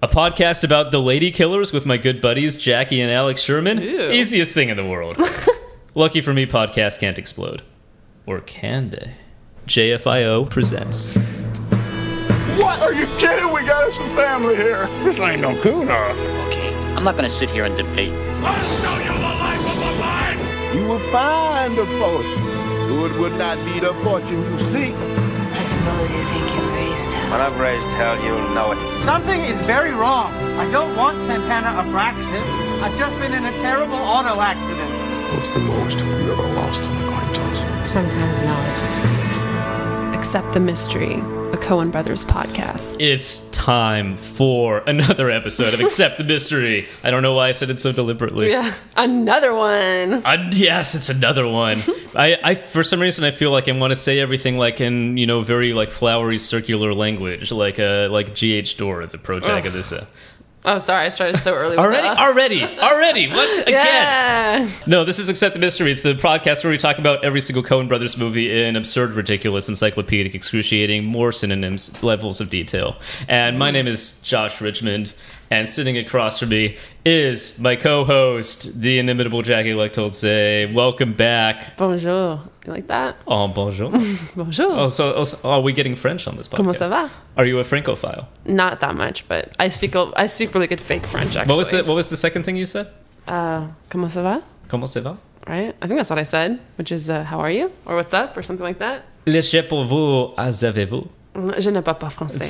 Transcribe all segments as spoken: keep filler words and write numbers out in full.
A podcast about the lady killers with my good buddies Jackie and Alex Sherman. Ew. Easiest thing in the world. Lucky for me, podcasts can't explode. Or can they? J F I O presents. What? Are you kidding? We got us some family here. This ain't no Kuna. Okay, I'm not gonna sit here and debate. I'll show you the life of a man! You will find a fortune. It would not be the fortune you seek. I suppose you think you raised hell. When I've raised hell, you'll know it. Something is very wrong. I don't want Santana Abraxas. I've just been in a terrible auto accident. What's the most you ever lost in a coin toss? Sometimes knowledge is fears. Accept the Mystery, a Coen Brothers podcast. It's time for another episode of Accept the Mystery. I don't know why I said it so deliberately. Yeah, another one. Uh, yes, it's another one. I, I, for some reason, I feel like I want to say everything like in, you know, very like flowery circular language, like uh, like G H Dore, the protagonist. Uh, Oh, sorry, I started so early with already, us. already, already. What's again? Yeah. No, this is Accept the Mystery. It's the podcast where we talk about every single Coen Brothers movie in absurd, ridiculous, encyclopedic, excruciating, more synonyms, levels of detail. And my name is Josh Richmond, and sitting across from me is my co-host, the inimitable Jackie Lectolze. Welcome back. Bonjour. You like that? Oh, bonjour. Bonjour. Oh, so, oh, so are we getting French on this podcast? Comment ça va? Are you a Francophile? Not that much, but I speak a, I speak really good fake French, actually. What was the What was the second thing you said? Uh, comment ça va? Comment ça va? Right? I think that's what I said, which is, uh, how are you? Or what's up? Or something like that. Le chef pour vous, avez-vous? Je ne parle pas français.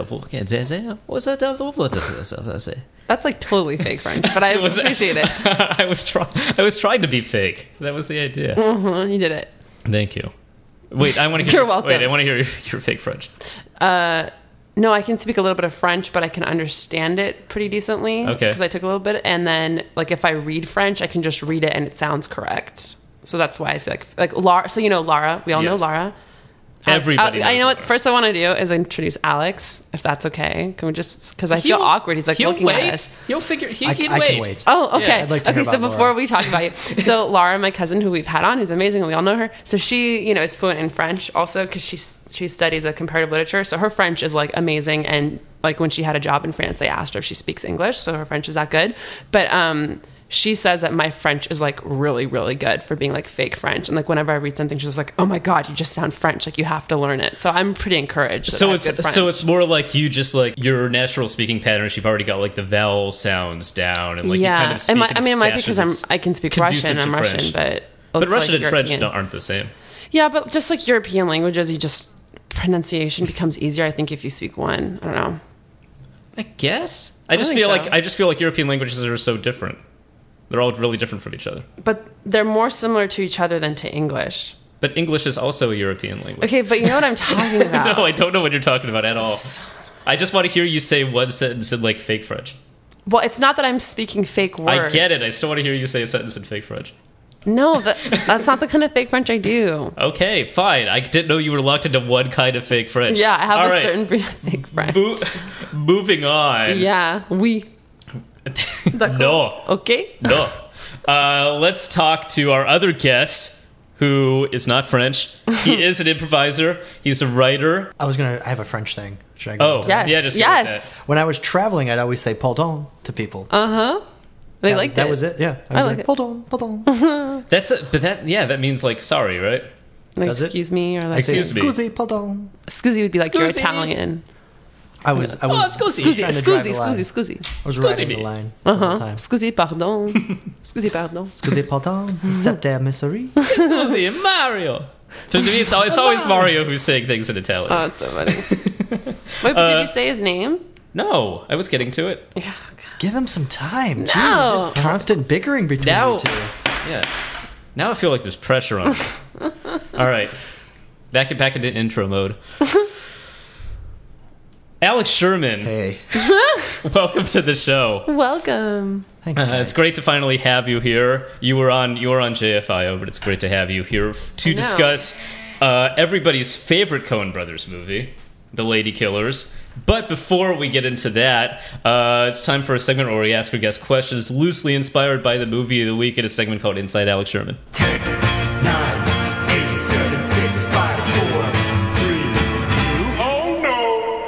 That's like totally fake French, but I was, appreciate it. I was trying. I was trying to be fake. That was the idea. Mm-hmm, you did it. Thank you. Wait, I want to hear. You're welcome. Wait, I want to hear your, your fake French. Uh, no, I can speak a little bit of French, but I can understand it pretty decently. Okay. Because I took a little bit, and then like if I read French, I can just read it and it sounds correct. So that's why I say like like Lara. So you know Lara. We all know Yes. Lara. Everybody. I, I knows know what. Lara. First, I want to do is introduce Alex, if that's okay. Can we just because I feel He'll- awkward. He's like he'll looking wait. at us. He'll figure. He I, can I wait. can wait. Oh, okay. I'd like to okay, hear so about before Laura. we talk about you, so Laura, my cousin who we've had on, who's amazing, and we all know her. So she, you know, is fluent in French also because she she studies a comparative literature. So her French is like amazing, and like when she had a job in France, they asked her if she speaks English, so her French is that good. But um, she says that my French is like really, really good for being like fake French, and like whenever I read something, she's just like, "Oh my god, you just sound French! Like you have to learn it." So I'm pretty encouraged. that I So have it's good French. so it's more like you just like your natural speaking patterns. You've already got like the vowel sounds down, and like yeah. you kind of speak it might, in I mean, it might be fashion because I'm that's I can speak conducive Russian. I'm to Russian, French. but But it's, Russian like, and French European. don't- aren't the same. Yeah, but just like European languages, you just pronunciation becomes easier. I think if you speak one, I don't know. I guess. I just think feel so. like I just feel like European languages are so different. They're all really different from each other. But they're more similar to each other than to English. But English is also a European language. Okay, but you know what I'm talking about. No, I don't know what you're talking about at all. I just want to hear you say one sentence in like fake French. Well, it's not that I'm speaking fake words. I get it. I still want to hear you say a sentence in fake French. No, that, that's not the kind of fake French I do. Okay, fine. I didn't know you were locked into one kind of fake French. Yeah, I have All a right. certain breed of fake French. Mo- moving on. Yeah, oui. No. Okay. No. Uh, let's talk to our other guest, who is not French. He is an improviser. He's a writer. I was gonna. I have a French thing. Should I go Oh, into Yes. yeah, just go yes. with When I was traveling, I'd always say "pardon" to people. Uh huh. They that, liked that it. was it. Yeah, I'd I be like it. Pardon, pardon. that. That's a, but that yeah, that means like sorry, right? Like, Does it? excuse me, or I like say Excuse me. "Scusi, pardon." scusi would be like you're Scusi. Italian. I was. I was. Oh, scusi. Scusi, trying to drive scusi, the line. scusi, scusi. I was Scusi riding me. the line the Uh whole huh. time. Scusi, pardon. Scusi, pardon. Scusi, pardon. Septer misery. Scusi, Mario. To me, it's, al- it's always Mario who's saying things in Italian. Oh, that's so funny. Wait, but Uh, did you say his name? no, I was getting to it. Yeah. Give him some time. Jeez, No. just constant bickering between Now, you two. yeah. Now I feel like there's pressure on me. All right, back back into intro mode. Alex Sherman, Hey, welcome to the show. Welcome. thanks. Uh, guys. it's great to finally have you here. You were on you were on J F I O, but it's great to have you here f- to I know. discuss uh, everybody's favorite Coen Brothers movie, The Lady Killers. But before we get into that, uh, it's time for a segment where we ask our guests questions loosely inspired by the movie of the week in a segment called Inside Alex Sherman. ten, nine, eight, seven, six, five, four, three, two. Oh no!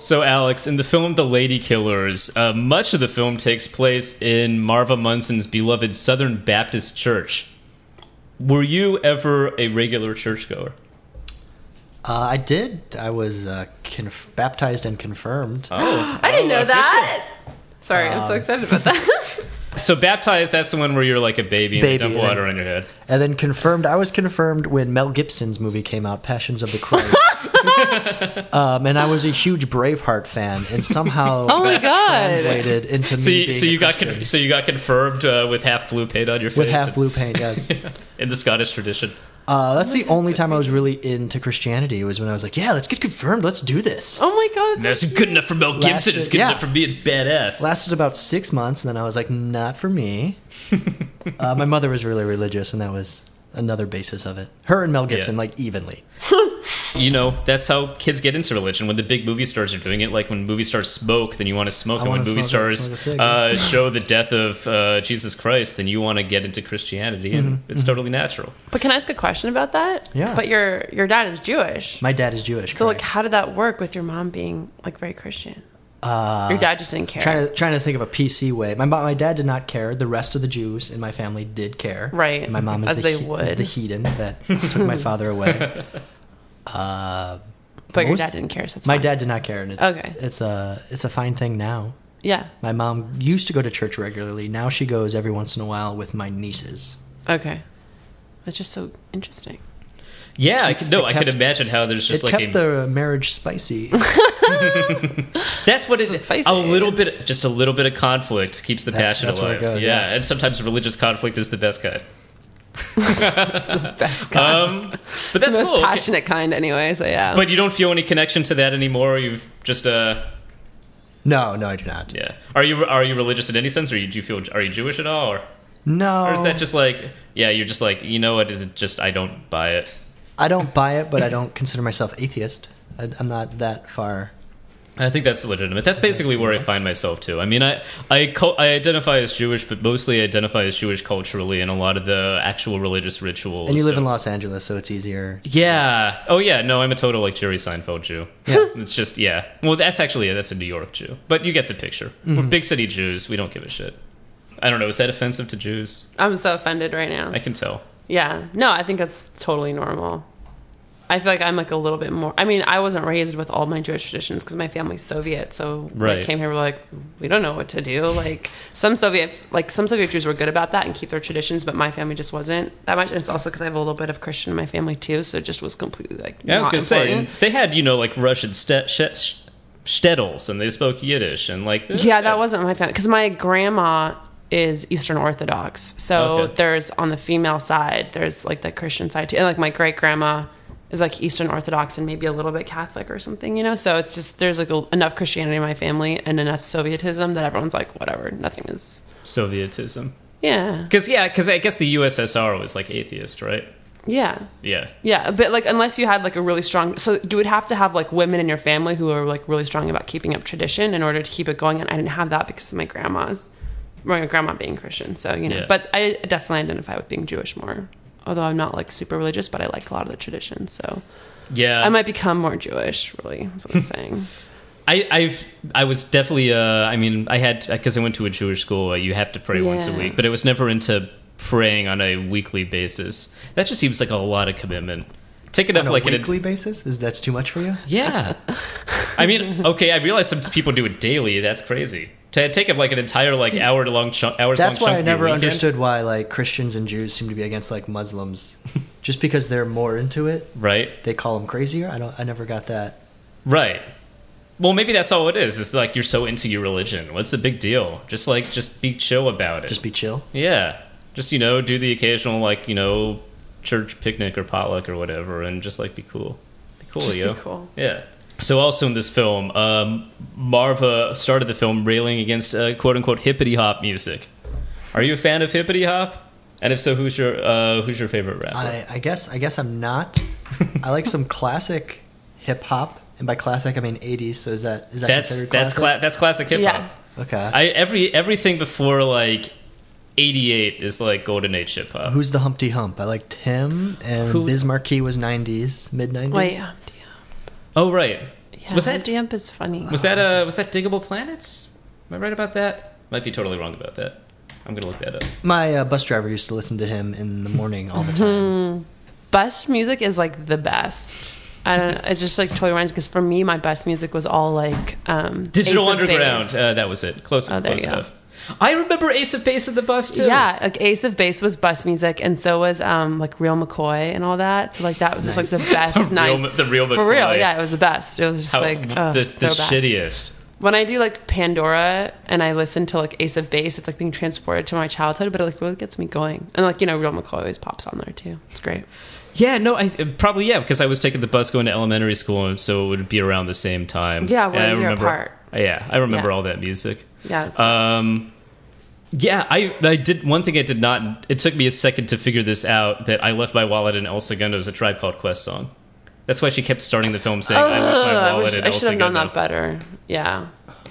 So, Alex, in the film The Lady Killers, uh, much of the film takes place in Marva Munson's beloved Southern Baptist Church. Were you ever a regular churchgoer? Uh, I did. I was uh, conf- baptized and confirmed. Oh, I didn't oh, know official. that. Sorry, I'm so excited about that. So baptized, that's the one where you're like a baby and Baby, they dump and water then- on your head. And then confirmed. I was confirmed when Mel Gibson's movie came out, Passions of the Christ. um, and I was a huge Braveheart fan, and somehow Oh my that God. translated into me So you, being so a you got Christian. con- so you got confirmed uh, with half blue paint on your face with half blue paint. Yes. in the Scottish tradition. Uh, that's the only time I was really into Christianity was when I was like, yeah, let's get confirmed. Let's do this. Oh my god, That's good enough for Mel Gibson. Lasted- it's good yeah. enough for me. It's badass. Lasted about six months, and then I was like, not for me. uh, my mother was really religious, and that was another basis of it. Her and Mel Gibson, Yeah. like, evenly. You know, that's how kids get into religion. When the big movie stars are doing it, like when movie stars smoke, then you want to smoke. I And when wanna movie smoke- stars smoke a cig, uh, show the death of uh, Jesus Christ, then you want to get into Christianity, and Mm-hmm, it's totally natural. But can I ask a question about that? Yeah. But your your dad is Jewish. My dad is Jewish. So like, correct. how did that work with your mom being like very Christian? Uh, Your dad just didn't care. trying to trying to think of a P C way. My mo- my dad did not care. The rest of the Jews in my family did care. Right. And my mom is As the they he- would. is the heathen that took my father away. Uh, but your most- dad didn't care. So it's my fine. dad did not care, and it's Okay. it's a it's a fine thing now. Yeah. My mom used to go to church regularly. Now she goes every once in a while with my nieces. Okay. That's just so interesting. Yeah, I Keeps- could, no, it I could kept- imagine how there's just it like kept a. the marriage spicy. That's what it. Spicy. A little bit, just a little bit of conflict keeps the That's- passion that's where alive. it goes, yeah. yeah. And sometimes religious conflict is the best kind. Best kind. Um, but that's the most cool. Okay. passionate kind, anyway. So yeah. But you don't feel any connection to that anymore. You've just uh, no, no, I do not. yeah. Are you are you religious in any sense, or you, do you feel are you Jewish at all, or No, or is that just like yeah, you're just like you know what? It's just I don't buy it. I don't buy it, but I don't consider myself atheist. I, I'm not that far. I think that's legitimate. That's basically where I find myself too. I mean, I I, co- I identify as Jewish, but mostly identify as Jewish culturally, and a lot of the actual religious rituals. And you live in don't- Los Angeles, so it's easier. Yeah. Oh, yeah. No, I'm a total like Jerry Seinfeld Jew. Yeah. It's just yeah. Well, that's actually that's a New York Jew, but you get the picture. We're big city Jews. We don't give a shit. I don't know. Is that offensive to Jews? I'm so offended right now. I can tell. Yeah. No, I think that's totally normal. I feel like I'm like a little bit more. I mean, I wasn't raised with all my Jewish traditions because my family's Soviet. So when Right. I came here, we're like, we don't know what to do. Like some Soviet, like some Soviet Jews were good about that and keep their traditions, but my family just wasn't that much. And it's also because I have a little bit of Christian in my family too, so it just was completely like. Yeah, I was not gonna say important. they had you know like Russian st- sh- shtetls, and they spoke Yiddish, and like Yeah, that wasn't my family because my grandma is Eastern Orthodox. So Okay. there's on the female side, there's like the Christian side too, and like my great grandma is like Eastern Orthodox and maybe a little bit Catholic or something, you know. So it's just there's like a, enough Christianity in my family and enough Sovietism that everyone's like, whatever, nothing is. Sovietism. Yeah, Because yeah, because I guess the U S S R was like atheist, right? yeah, Yeah. yeah. But like, unless you had like a really strong, so you would have to have like women in your family who are like really strong about keeping up tradition in order to keep it going. And I didn't have that because of my grandma's, my grandma being Christian. So you know, Yeah. but I definitely identify with being Jewish more. Although I'm not like super religious, but I like a lot of the traditions. So Yeah. I might become more Jewish. Really, is what I'm saying. I, I've I was definitely uh I mean I had because I went to a Jewish school uh, you have to pray once a Yeah. week, but it was never into praying on a weekly basis. That just seems like a lot of commitment. Take it up On a like in weekly basis? Is that's too much for you? yeah. I mean, okay, I realize some people do it daily. That's crazy. To take up like an entire like hour long chunk hours That's long why chunk I of your never weekend. understood why like Christians and Jews seem to be against like Muslims, just because they're more into it. Right. They call them crazier. I don't. I never got that. Right. Well, maybe that's all it is. It's like you're so into your religion. What's the big deal? Just like just be chill about it. Just be chill. Yeah. Just, you know, do the occasional, like, you know, church picnic or potluck or whatever and just, like, be cool. Be cool, Just be yo. cool. Yeah. So also in this film, um, Marva started the film railing against uh, quote-unquote hippity-hop music. Are you a fan of hippity-hop? And if so, who's your uh, who's your favorite rapper? I, I guess. I guess I'm not. I like some classic hip hop, and by classic I mean eighties. So is that is that that's considered that's classic? cla- that's classic hip-hop. Yeah. Okay. I every everything before, like, eighty-eight is, like, golden age hip-hop. Who's the Humpty Hump? I liked him, and Who- Biz Markie was nineties, mid nineties. Wait, um, Oh, right. Yeah, Was that- Humpty Hump is funny. Was that uh was that Diggable Planets? Am I right about that? Might be totally wrong about that. I'm gonna look that up. My uh, bus driver used to listen to him in the morning all the time. Bus music is like the best. I don't know. It just like totally reminds because for me, my bus music was all like um, Digital Ace of Underground. Base. Uh, that was it. Close, Oh, there close you go. enough. I remember Ace of Base in the bus too. Yeah, like Ace of Base was bus music, and so was um, like Real McCoy and all that. So like that was just like the best The real- night. the Real for real. McCoy. Yeah, it was the best. It was just How, like oh, the, the throwback. shittiest. When I do like Pandora and I listen to like Ace of Base, it's like being transported to my childhood, but it like really gets me going. And like you know, Real McCoy always pops on there too. It's great. Yeah, no, I probably yeah because I was taking the bus going to elementary school, and so it would be around the same time. Yeah, And one I year remember, apart. Yeah, I remember Yeah. all that music. Yeah. It's Um, yeah, I I did one thing I did not. It took me a second to figure this out that I left my wallet in El Segundo's A Tribe Called Quest song. That's why she kept starting the film saying I left my Ugh, I, wallet wish, in I El should have known Segundo. that better. Yeah.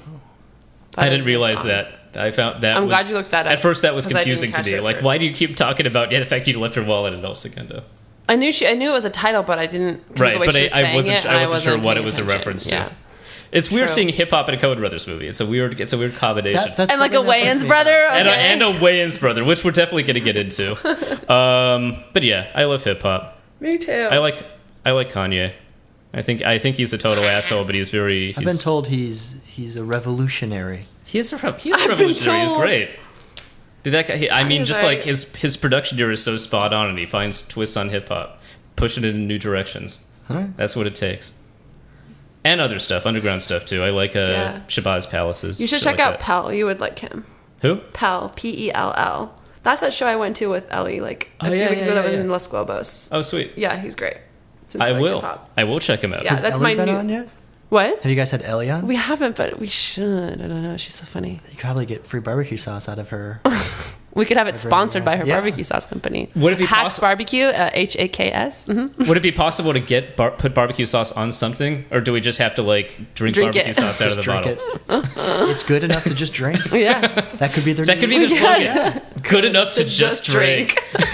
I That didn't is the realize song. that. I found that. I'm was, glad you looked that up, At first, that was 'cause I didn't confusing to catch me. it Like, first. why do you keep talking about yeah, the fact you left your wallet in El Segundo? I knew she. I knew it was a title, but I didn't. 'cause of Right, the way but she I, was I saying wasn't. it, I and wasn't sure what it paying was a attention. reference to. Yeah. It's weird True. seeing hip hop in a Coen Brothers movie. It's a weird. It's a weird combination. That, that's And like a something that Wayans me- brother. and, a, okay. and a Wayans brother, which we're definitely going to get into. um, but yeah, I love hip hop. Me too. I like. I like Kanye. I think. I think he's a total asshole, but he's very. He's, I've been told he's he's a revolutionary. he is a. re- He is a I've been revolutionary. He's told. great. Did that guy? He, I mean, Kanye's just right. like his his production here is so spot on, and he finds twists on hip hop, pushing it in new directions. Alright. That's what it takes. And other stuff, underground stuff too. I like uh, Yeah. Shabazz Palaces. You should shit check like out that. Pell. You would like him. Who? Pell. P E L L. That's that show I went to with Ellie like a Oh, few yeah, weeks yeah, ago. That yeah, was yeah. in Los Globos. Oh, sweet. Yeah, he's great. Since I like will. hip-hop. I will check him out. Yeah, Has that's Ellie my been new. on yet? What? Have you guys had Ellie on? We haven't, but we should. I don't know. She's so funny. You could probably get free barbecue sauce out of her. We could have it sponsored by her Yeah. barbecue sauce company. Would it be Hacks possi- Barbecue? Uh, H A K S. Mm-hmm. Would it be possible to get bar- put barbecue sauce on something, or do we just have to like drink, Drink barbecue it. sauce out Just of the drink bottle? it. It's good enough to just drink. Yeah. That could be their. That could be new- their slogan. Good enough to just, drink.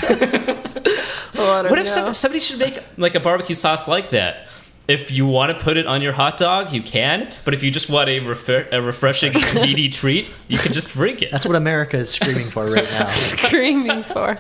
What if some, somebody should make like a barbecue sauce like that? If you want to put it on your hot dog, you can. But if you just want a, refer- a refreshing, meaty treat, you can just drink it. That's what America is screaming for right now. Screaming for?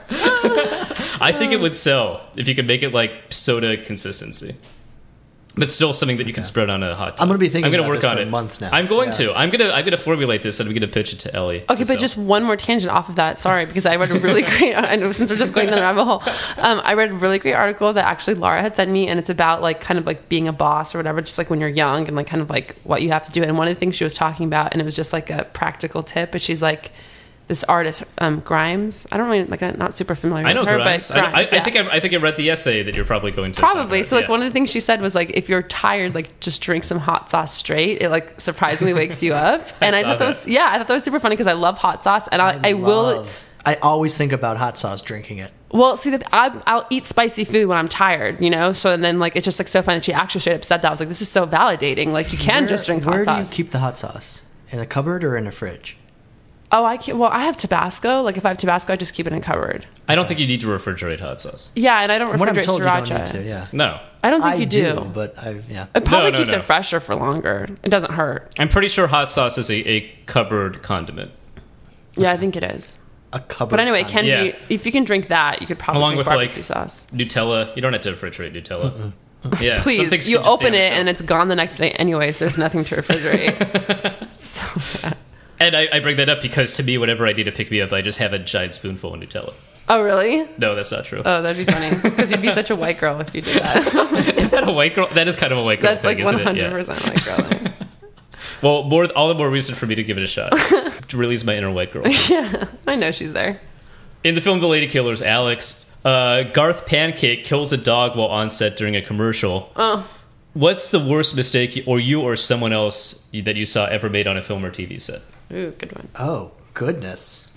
I think it would sell if you could make it like soda consistency, but still something that you can spread on a hot dog. I'm gonna be thinking I'm gonna about work this on for it. months now. I'm going Yeah. to. I'm gonna. I'm gonna formulate this and I'm gonna pitch it to Ellie. Okay, to but sell. just one more tangent off of that. Sorry, because I read a really great. I know since we're just going down the rabbit hole, um, I read a really great article that actually Laura had sent me, and it's about like kind of like being a boss or whatever, just like when you're young and like kind of like what you have to do. And one of the things she was talking about, and it was just like a practical tip, but she's like. This artist, um, Grimes. I don't really like. I'm not super familiar I know with her, Grimes. but I, I, Grimes, I yeah. think I, I think I read the essay that you're probably going to Probably. talk So like about. one Yeah. of the things she said was like if you're tired, like just drink some hot sauce straight. It like surprisingly wakes you up. And I, saw thought that that. was yeah, I thought that was super funny because I love hot sauce and I, I, will. love- I always think about hot sauce drinking it. Well, see, that I, I'll eat spicy food when I'm tired, you know. So and then like it's just like so funny that she actually straight up said that. I was like, this is so validating. Like you can Where- just drink Where hot do sauce. you keep the hot sauce? In a cupboard or in a fridge? oh, I can't. Well, I have Tabasco. Like if I have Tabasco, I just keep it in a cupboard. I don't think you need to refrigerate hot sauce. Yeah, and I don't From what I'm refrigerate told, you don't sriracha. need to. Yeah. No, I don't think I you do. but I yeah. It probably No, no, keeps no. it fresher for longer. It doesn't hurt. I'm pretty sure hot sauce is a, a cupboard condiment. Yeah, I think it is. A cupboard. But anyway, it can Yeah. be if you can drink that, you could probably Along drink with, barbecue like, sauce. Nutella. You don't have to refrigerate Nutella. Yeah, some Please, things you can just open stay on it the and shelf. it's gone the next day anyways. There's nothing to refrigerate. so bad. And I, I bring that up because to me, whenever I need to pick me up, I just have a giant spoonful of Nutella. Oh, really? No, that's not true. Oh, that'd be funny. Because you'd be such a white girl if you did that. Is that a white girl? That is kind of a white girl That's thing, like isn't one hundred it? Yeah. percent white girl thing. Well, more all the more reason for me to give it a shot to release my inner white girl. Yeah, I know she's there. In the film The Lady Killers, Alex, uh, Garth Pancake kills a dog while on set during a commercial. Oh. What's the worst mistake, or you or someone else that you saw ever made on a film or T V set? Ooh, good one. Oh goodness.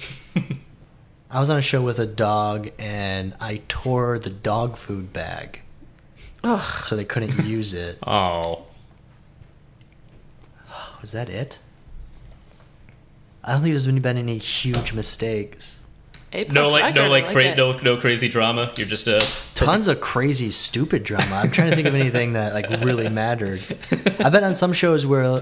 I was on a show with a dog and I tore the dog food bag, Ugh. so they couldn't use it. Oh, Was that it? I don't think there's been been any huge mistakes. A No, plus like record, no, I like, like cra- it. no, no crazy drama. You're just a Tons of crazy, stupid drama. I'm trying to think of anything that like really mattered. I've been on some shows where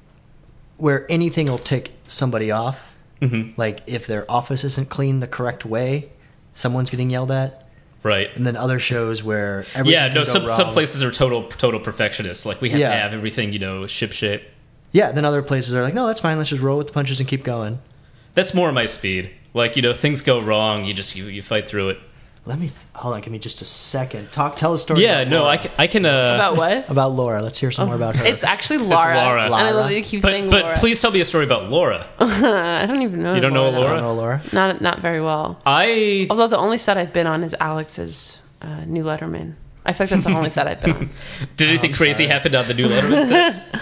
where anything will tick somebody off. Mm-hmm. Like if their office isn't clean the correct way, someone's getting yelled at. right. And then other shows where everything Yeah, can no. go Some wrong. some places are total total perfectionists. Like we have Yeah. to have everything, you know, ship shape. Yeah, then other places are like, no, that's fine. Let's just roll with the punches and keep going. That's more my speed. Like, you know, things go wrong. You just you, you fight through it. Let me th- hold on. Give me just a second. Talk. Tell a story. Yeah, about no, Laura. I can. I can uh, About what? about Laura. Let's hear some more about her. It's actually Laura. Laura. And I love Laura. that you keep but saying but Laura. please tell me a story about Laura. I don't even know. You don't know I Laura? don't know Laura. Not not very well. I Although the only set I've been on is Alex's uh, new Letterman. I feel like that's the only set I've been on. did anything I'm crazy sorry. happen on the new Letterman set?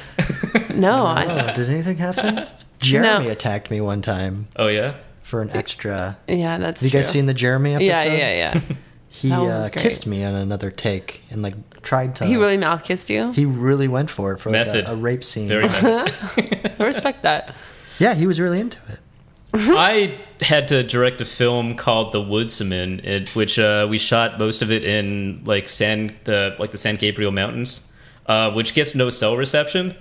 No, I, Oh, did anything happen? Jeremy attacked me one time Oh yeah. for an extra. yeah, that's Have you guys true. seen the Jeremy episode? Yeah, yeah, yeah. He That one uh, was great. kissed me on another take and like tried to. He really mouth kissed you. He really went for it for like Method. a, a rape scene. Very mad. I respect that. Yeah, he was really into it. I had to direct a film called The Woodsman, it, which uh, we shot most of it in like San the like the San Gabriel Mountains, uh, which gets no cell reception.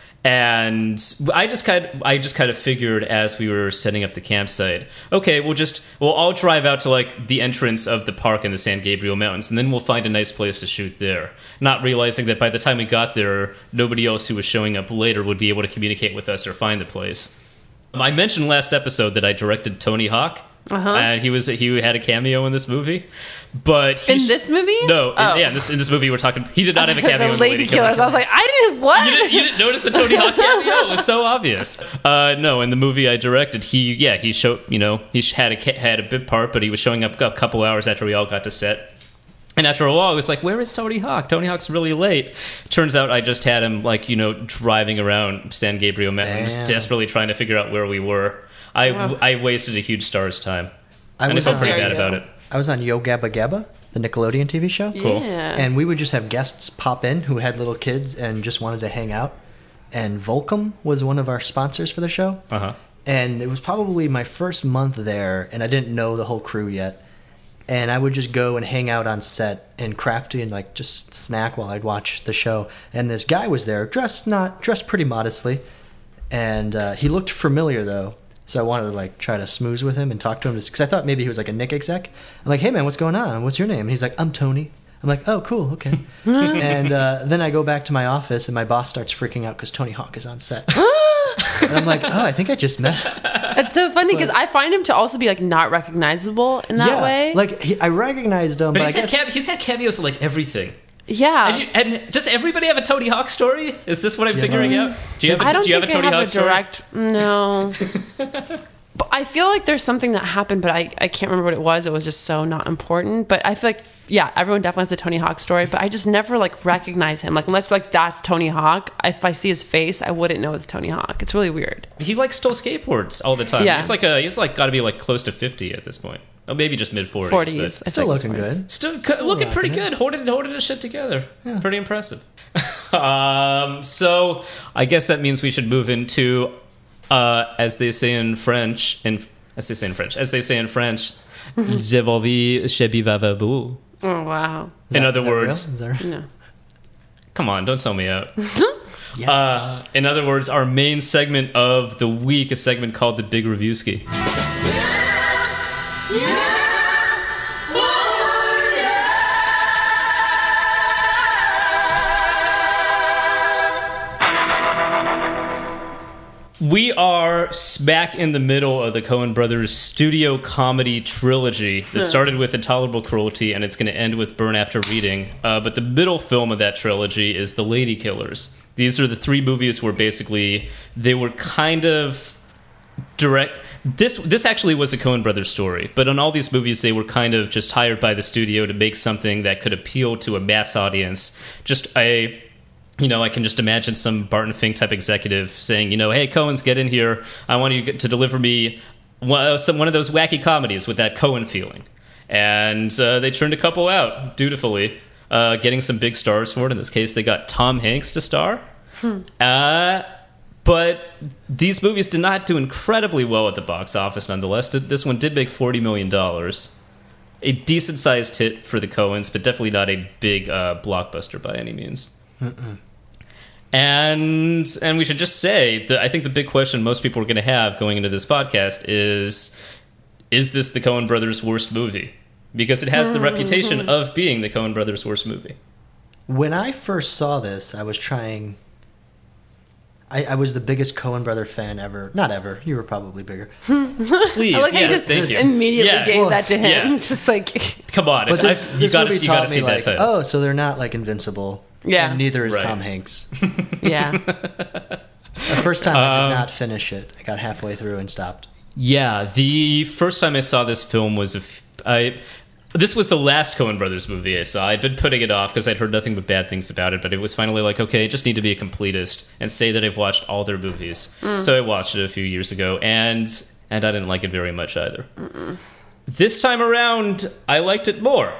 And I just kind of, I just kind of figured as we were setting up the campsite, okay, we'll just we'll all drive out to like the entrance of the park in the San Gabriel Mountains, and then we'll find a nice place to shoot there. Not realizing that by the time we got there, nobody else who was showing up later would be able to communicate with us or find the place. I mentioned last episode that I directed Tony Hawk. Uh-huh. And he was he had a cameo in this movie, but he In sh- this movie? no, in- Oh. yeah, in this in this movie we're talking. He did not have a The cameo in Lady Killers. I was like, I didn't what? you didn't, you didn't notice the Tony Hawk cameo? It was so obvious. Uh, no, in the movie I directed, he yeah he showed you know he had a ca- had a bit part, but he was showing up a couple hours after we all got to set. And after a while, I was like, "Where is Tony Hawk? Tony Hawk's really late." Turns out, I just had him like you know driving around San Gabriel Mountains, Damn. desperately trying to figure out where we were. I Wow. I wasted a huge star's time, I and I was felt on, pretty There bad you about go. it. I was on Yo Gabba Gabba, the Nickelodeon T V show. Cool. Yeah. And we would just have guests pop in who had little kids and just wanted to hang out. And Volcom was one of our sponsors for the show. Uh huh. And it was probably my first month there, and I didn't know the whole crew yet. And I would just go and hang out on set and crafty and like just snack while I'd watch the show. And this guy was there, dressed not dressed pretty modestly, and uh, he looked familiar though. So I wanted to like try to smooze with him and talk to him because I thought maybe he was like a Nick exec. I'm like, hey man, what's going on? What's your name? And he's like, I'm Tony. I'm like, oh, cool, okay. and uh, then I go back to my office and my boss starts freaking out because Tony Hawk is on set. And I'm like, oh, I think I just met him. It's so funny because I find him to also be like not recognizable in that yeah, way. like he, I recognized him, But but, he's I had, guess cam- he's had cameos in like everything. yeah. And, you, and does everybody have a Tony Hawk story? Is this what I'm figuring out? Do you have, I a, don't do you have a think Tony I have Hawk a story? direct. No. But I feel like there's something that happened, but I, I can't remember what it was. It was just so not important. But I feel like, yeah, everyone definitely has a Tony Hawk story, but I just never like recognize him. Like, unless like that's Tony Hawk, if I see his face, I wouldn't know it's Tony Hawk. It's really weird. He like stole skateboards all the time. Yeah. He's like a he's like got to be like close to fifty at this point. Oh, maybe just mid forties. forties. I still think it's looking right. good. Still, still looking pretty rocking it. good. Holding holding his shit together. Pretty impressive. um, so I guess that means we should move into, uh, as they say in French, in as they say in French, as they say in French, "Je vous vis, je vis vavabou." Oh, wow. Is In that- other is that real? words, Is that- No. come on, don't sell me out. yes. Uh, in other words, our main segment of the week, a segment called the Big Reviewski. We are smack in the middle of the Coen Brothers studio comedy trilogy that started with Intolerable Cruelty and it's going to end with Burn After Reading. Uh, but the middle film of that trilogy is The Lady Killers. These are the three movies where basically they were kind of direct. This this actually was a Coen Brothers story, but on all these movies they were kind of just hired by the studio to make something that could appeal to a mass audience. Just a You know, I can just imagine some Barton Fink type executive saying, you know, hey, Coens, get in here. I want you to deliver me one, some, one of those wacky comedies with that Coen feeling. And uh, they turned a couple out dutifully, uh, getting some big stars for it. In this case, they got Tom Hanks to star. Hmm. Uh, But these movies did not do incredibly well at the box office nonetheless. This one did make forty million dollars. A decent-sized hit for the Coens, but definitely not a big uh, blockbuster by any means. Mm-mm. And and we should just say that I think the big question most people are going to have going into this podcast is, is this the Coen brothers' worst movie? Because it has the reputation of being the Coen brothers' worst movie. When I first saw this, I was trying... I, I was the biggest Coen brother fan ever. Not ever. You were probably bigger. Please, I like how yes, you just thank you. immediately Yeah. gave Well, that to him. yeah. Just like... Come on, But if this, I, you this gotta, movie you gotta taught see me, that like, title. oh, so they're not, like, invincible. Yeah. And neither is Right. Tom Hanks. Yeah. The first time I Um, did not finish it. I got halfway through and stopped. Yeah, the first time I saw this film was a f- I. This was the last Coen Brothers movie I saw. I'd been putting it off because I'd heard nothing but bad things about it, but it was finally like, okay, I just need to be a completist and say that I've watched all their movies. Mm. So I watched it a few years ago, and and I didn't like it very much either. Mm-mm. This time around, I liked it more.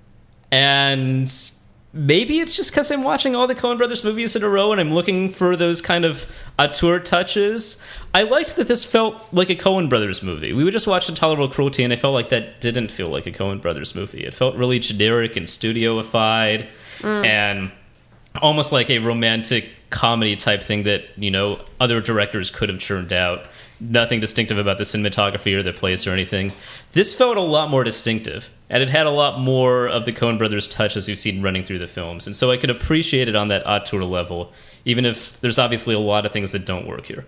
And maybe it's just because I'm watching all the Coen Brothers movies in a row and I'm looking for those kind of auteur touches. I liked that this felt like a Coen Brothers movie. We would just watch Intolerable Cruelty, and I felt like that didn't feel like a Coen Brothers movie. It felt really generic and studioified mm. and almost like a romantic comedy type thing that, you know, other directors could have churned out. Nothing distinctive about the cinematography or the place or anything. This felt a lot more distinctive, and it had a lot more of the Coen Brothers touch as we've seen running through the films. And so I could appreciate it on that auteur level, even if there's obviously a lot of things that don't work here.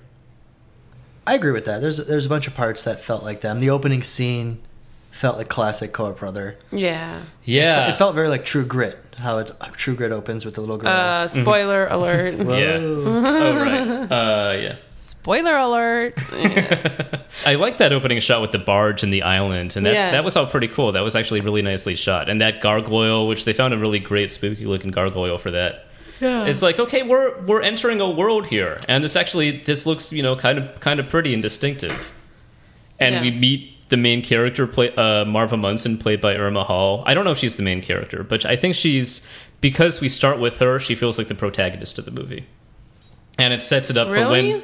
I agree with that. There's there's a bunch of parts that felt like them. The opening scene felt like classic Coen brother. Yeah. Yeah. It, it felt very like True Grit. How it's True Grit opens with the little girl. Uh, spoiler Mm-hmm. alert. Yeah. Oh, right. Uh, yeah. Spoiler alert. Yeah. I like that opening shot with the barge and the island, and that's Yeah. that was all pretty cool. That was actually really nicely shot. And that gargoyle, which they found a really great spooky looking gargoyle for that. Yeah. It's like, okay, we're we're entering a world here, and this actually this looks, you know, kind of kind of pretty and distinctive. And Yeah. we meet the main character, play, uh, Marva Munson, played by Irma Hall. I don't know if she's the main character, but I think she's, because we start with her, she feels like the protagonist of the movie. And it sets it up Really? for when...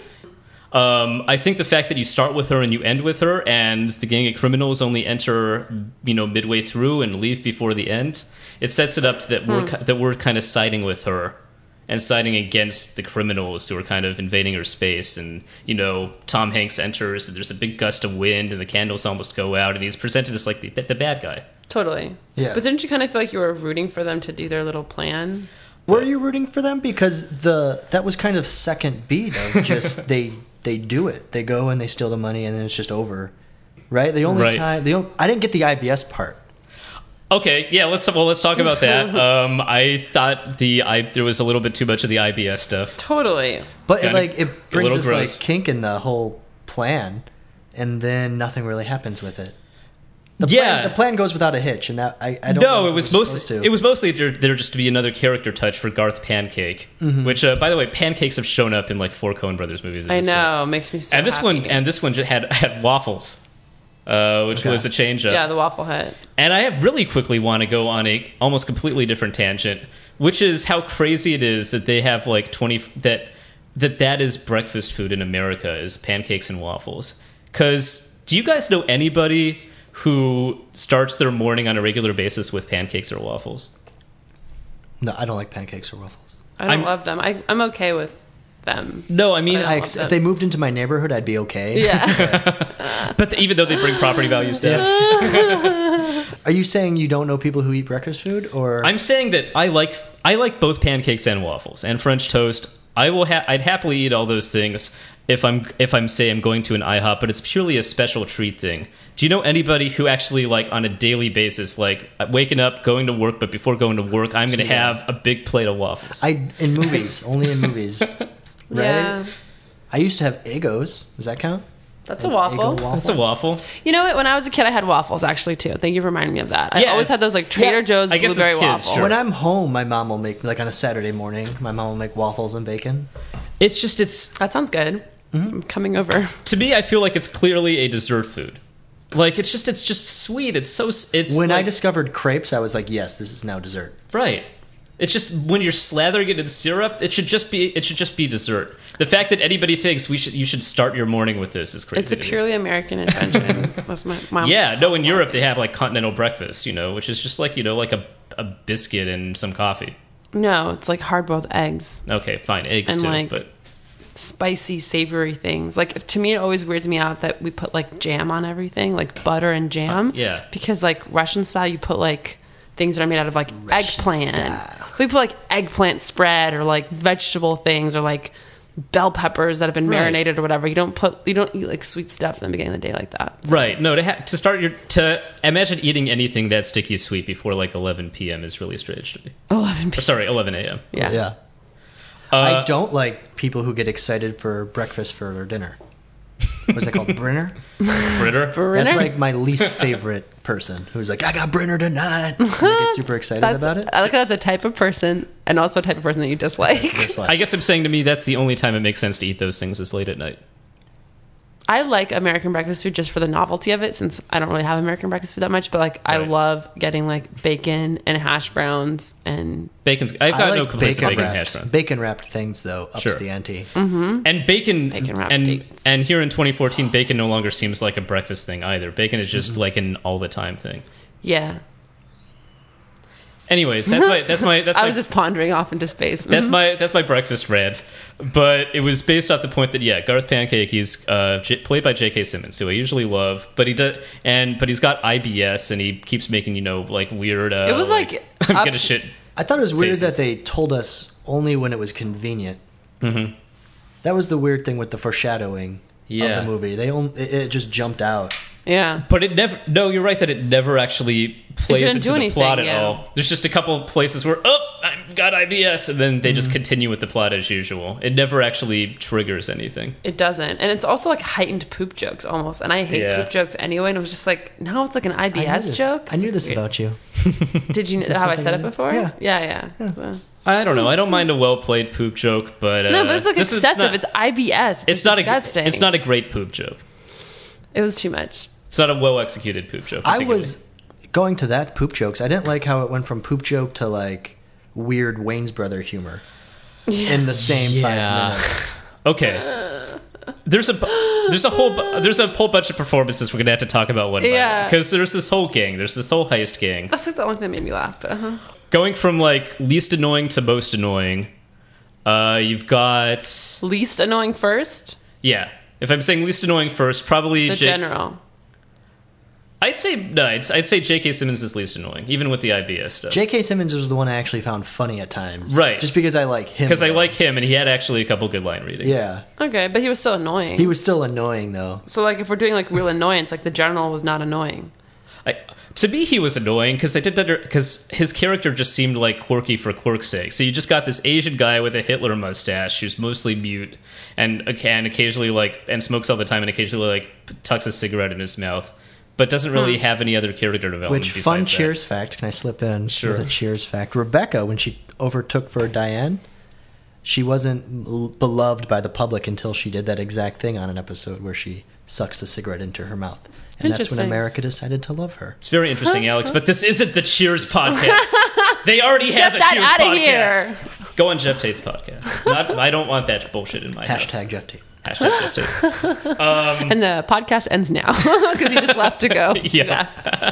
Um, I think the fact that you start with her and you end with her, and the gang of criminals only enter, you know, midway through and leave before the end, it sets it up that we're Hmm. that we're kind of siding with her and siding against the criminals who are kind of invading her space. And, you know, Tom Hanks enters, and there's a big gust of wind, and the candles almost go out, and he's presented as like the, the bad guy. Totally. Yeah. But didn't you kind of feel like you were rooting for them to do their little plan? Were you rooting for them? Because the that was kind of second beat of just they they do it. They go and they steal the money, and then it's just over. Right? The only Right. time the only, I didn't get the I B S part. Okay, yeah, let's well let's talk about that. Um, I thought the I there was a little bit too much of the I B S stuff. Totally. But it, Kinda like a it brings little this gross. like kink in the whole plan, and then nothing really happens with it. The Yeah. plan, the plan goes without a hitch, and that I, I don't. know No, if it was supposed mostly to. it was mostly there, there just to be another character touch for Garth Pancake, Mm-hmm. which uh, by the way, pancakes have shown up in like four Coen Brothers movies. at I this point. know. Makes me so and this happy. one and this one just had had waffles, uh, which Okay. was a change up. Yeah, the Waffle Hut. And I really quickly want to go on a almost completely different tangent, which is how crazy it is that they have like twenty that that that is breakfast food in America is pancakes and waffles. Because do you guys know anybody who starts their morning on a regular basis with pancakes or waffles? No, I don't like pancakes or waffles. I don't I'm- love them. I, I'm okay with them. No, I mean, I I love ex- them. if they moved into my neighborhood, I'd be okay. Yeah. but even though they bring property values down, Are you saying you don't know people who eat breakfast food, or I'm saying that I like I like both pancakes and waffles and French toast. I will ha- I'd happily eat all those things if I'm if I'm say I'm going to an IHOP, but it's purely a special treat thing. Do you know anybody who actually like on a daily basis, like waking up, going to work, but before going to work, I'm going to Yeah. have a big plate of waffles? I in movies only in movies, right? Yeah. I used to have Eggos. Does that count? That's a An waffle. Eggo waffle? That's a waffle. You know what? When I was a kid, I had waffles actually too. Thank you for reminding me of that. I Yeah, always it's- had those like Trader yeah, Joe's I guess as blueberry kids, waffles. sure. When I'm home, my mom will make like on a Saturday morning. My mom will make waffles and bacon. It's just it's That sounds good. I'm coming over. to me. I feel like it's clearly a dessert food. Like it's just it's just sweet. It's so s- it's When I like- discovered crepes, I was like, yes, this is now dessert. Right. It's just when you're slathering it in syrup, it should just be it should just be dessert. The fact that anybody thinks we should you should start your morning with this is crazy. It's a to me. purely American invention. That's my mom. Yeah, no, in Europe they have like continental breakfast, you know, which is just like, you know, like a, a biscuit and some coffee. No, it's like hard-boiled eggs. Okay, fine, eggs And, too, like, but Spicy, savory things. Like, if, to me, it always weirds me out that we put like jam on everything, like butter and jam. Uh, yeah. Because like Russian style, you put like things that are made out of like Russian eggplant. style. We put like eggplant spread or like vegetable things or like bell peppers that have been Right. marinated or whatever. You don't put, you don't eat like sweet stuff in the beginning of the day like that. So- right. No, to ha- to start your to imagine eating anything that sticky sweet before like eleven p.m. is really strange to me. eleven Or, p.m. sorry, eleven a.m. Yeah. Yeah. Uh, I don't like people who get excited for breakfast for their dinner. What's that called? Brinner? Britter. Brinner? That's like my least favorite person who's like, I got Brinner tonight. And they get super excited That's, about it. I like how that's a type of person and also a type of person that you dislike. It's like, I guess I'm saying to me that's the only time it makes sense to eat those things is late at night. I like American breakfast food just for the novelty of it, since I don't really have American breakfast food that much. But like, I Right. love getting like bacon and hash browns, and Bacon's. I've got I no like complaints with bacon wrapped, hash browns. bacon wrapped things though ups Sure. the ante. Mm-hmm. And bacon, Bacon wrapped and dates. and here in twenty fourteen, bacon no longer seems like a breakfast thing either. Bacon is just Mm-hmm. like an all the time thing. yeah. Anyways, that's my that's my that's I my was just pondering off into space. That's Mhm. my that's my breakfast rant, but it was based off the point that yeah, Garth Pancake, he's uh, J- played by J K. Simmons, who I usually love, but he does and but he's got I B S and he keeps making you know like weird. Uh, It was like I'm up- gonna shit. I thought it was weird Faces. that they told us only when it was convenient. Mm-hmm. That was the weird thing with the foreshadowing Yeah. of the movie. They only, it, it just jumped out. yeah. But it never. No, you're right that it never actually plays didn't into do the anything, plot at yeah. all. There's just a couple places where oh, I've got I B S, and then they Mm-hmm. just continue with the plot as usual. It never actually triggers anything. It doesn't, and it's also like heightened poop jokes almost. And I hate Yeah. poop jokes anyway. And it was just like now it's like an I B I knew S this, joke. I knew It's this weird. about you. Did you Is know this how I something said I it know? before? Yeah. yeah, yeah. So- I don't know. I don't mind a well played poop joke, but uh, no, but it's like this is excessive. not- it's I B S. It's, It's not disgusting. a. It's not a great poop joke. It was too much. It's not a well executed poop joke. I particularly. was going to that poop jokes. I didn't like how it went from poop joke to like weird Wayne's brother humor in the same Yeah. five minutes. Okay. There's a bu- there's a whole bu- there's a whole bunch of performances we're gonna have to talk about one by Yeah. one because there's this whole gang. There's this whole heist gang That's like the only thing that made me laugh. But uh-huh. going from like least annoying to most annoying. Uh, you've got Least annoying first, yeah. If I'm saying least annoying first, probably the J- general. I'd say no. I'd, I'd say J K. Simmons is least annoying, even with the I B S stuff. J K. Simmons was the one I actually found funny at times. Right. Just because I like him. Because I though. like him, and he had actually a couple good line readings. Yeah. Okay, but he was still annoying. He was still annoying though. so like if we're doing like real annoyance, like the general was not annoying. I, to me, he was annoying because I did because his character just seemed like quirky for quirk's sake. So you just got this Asian guy with a Hitler mustache who's mostly mute and and occasionally like and smokes all the time and occasionally like tucks a cigarette in his mouth, but doesn't really Hmm. have any other character development. Which besides fun that. Cheers fact? Can I slip in Sure. with a Cheers fact? Rebecca, when she overtook for Diane, she wasn't l- beloved by the public until she did that exact thing on an episode where she sucks the cigarette into her mouth, and that's when Interesting. America decided to love her. It's very interesting, Alex. But this isn't the Cheers podcast. They already have Get a that Cheers outta podcast. here. Go on Jeff Tate's podcast. Not, I don't want that bullshit in my house. Hashtag Jeff Tate. Hashtag Jeff Tate. And the podcast ends now because he just left to go. Yeah.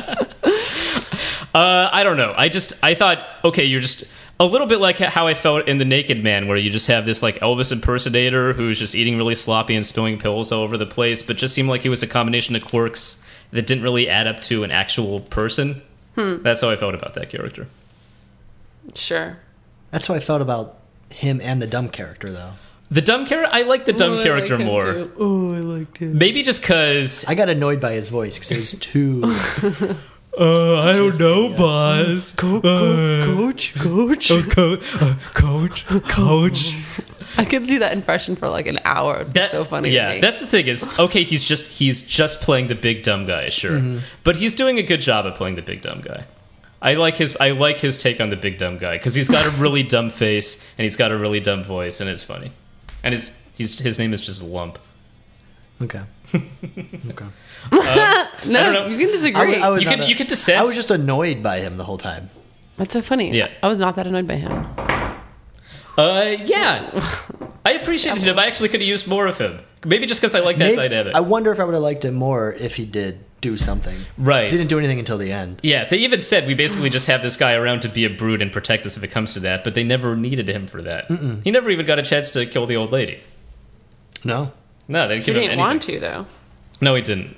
Uh, I don't know. I just I thought okay, you're just a little bit like how I felt in The Naked Man, where you just have this like Elvis impersonator who's just eating really sloppy and spilling pills all over the place, but just seemed like he was a combination of quirks that didn't really add up to an actual person. Hmm. That's how I felt about that character. Sure. That's how I felt about him and the dumb character, though. The dumb character, I like the dumb Oh, I character like him more. too. Oh, I liked him. Maybe just because I got annoyed by his voice because it was too. uh, I don't know, Buzz. Co- co- coach, coach. Oh, co- uh, coach, coach. I could do that impression for like an hour. It'd be That, so funny. Yeah, to me. that's the thing is, okay, he's just he's just playing the big dumb guy, sure, Mm-hmm. but he's doing a good job at playing the big dumb guy. I like his I like his take on the big dumb guy because he's got a really dumb face and he's got a really dumb voice and it's funny, and his he's his name is just Lump. Okay. Okay. no, I don't know. you can disagree. I, I was You not can- a- you can dissent. I was just annoyed by him the whole time. That's so funny. Yeah. I was not that annoyed by him. Uh, yeah, I appreciated him. I actually could have used more of him. Maybe just because I like that Maybe- dynamic. I wonder if I would have liked it more if he did do something. Right. He didn't do anything until the end. Yeah, they even said we basically just have this guy around to be a brute and protect us if it comes to that, but they never needed him for that. Mm-mm. He never even got a chance to kill the old lady. No. No, they didn't He give him didn't anything. want to, though. No, he didn't.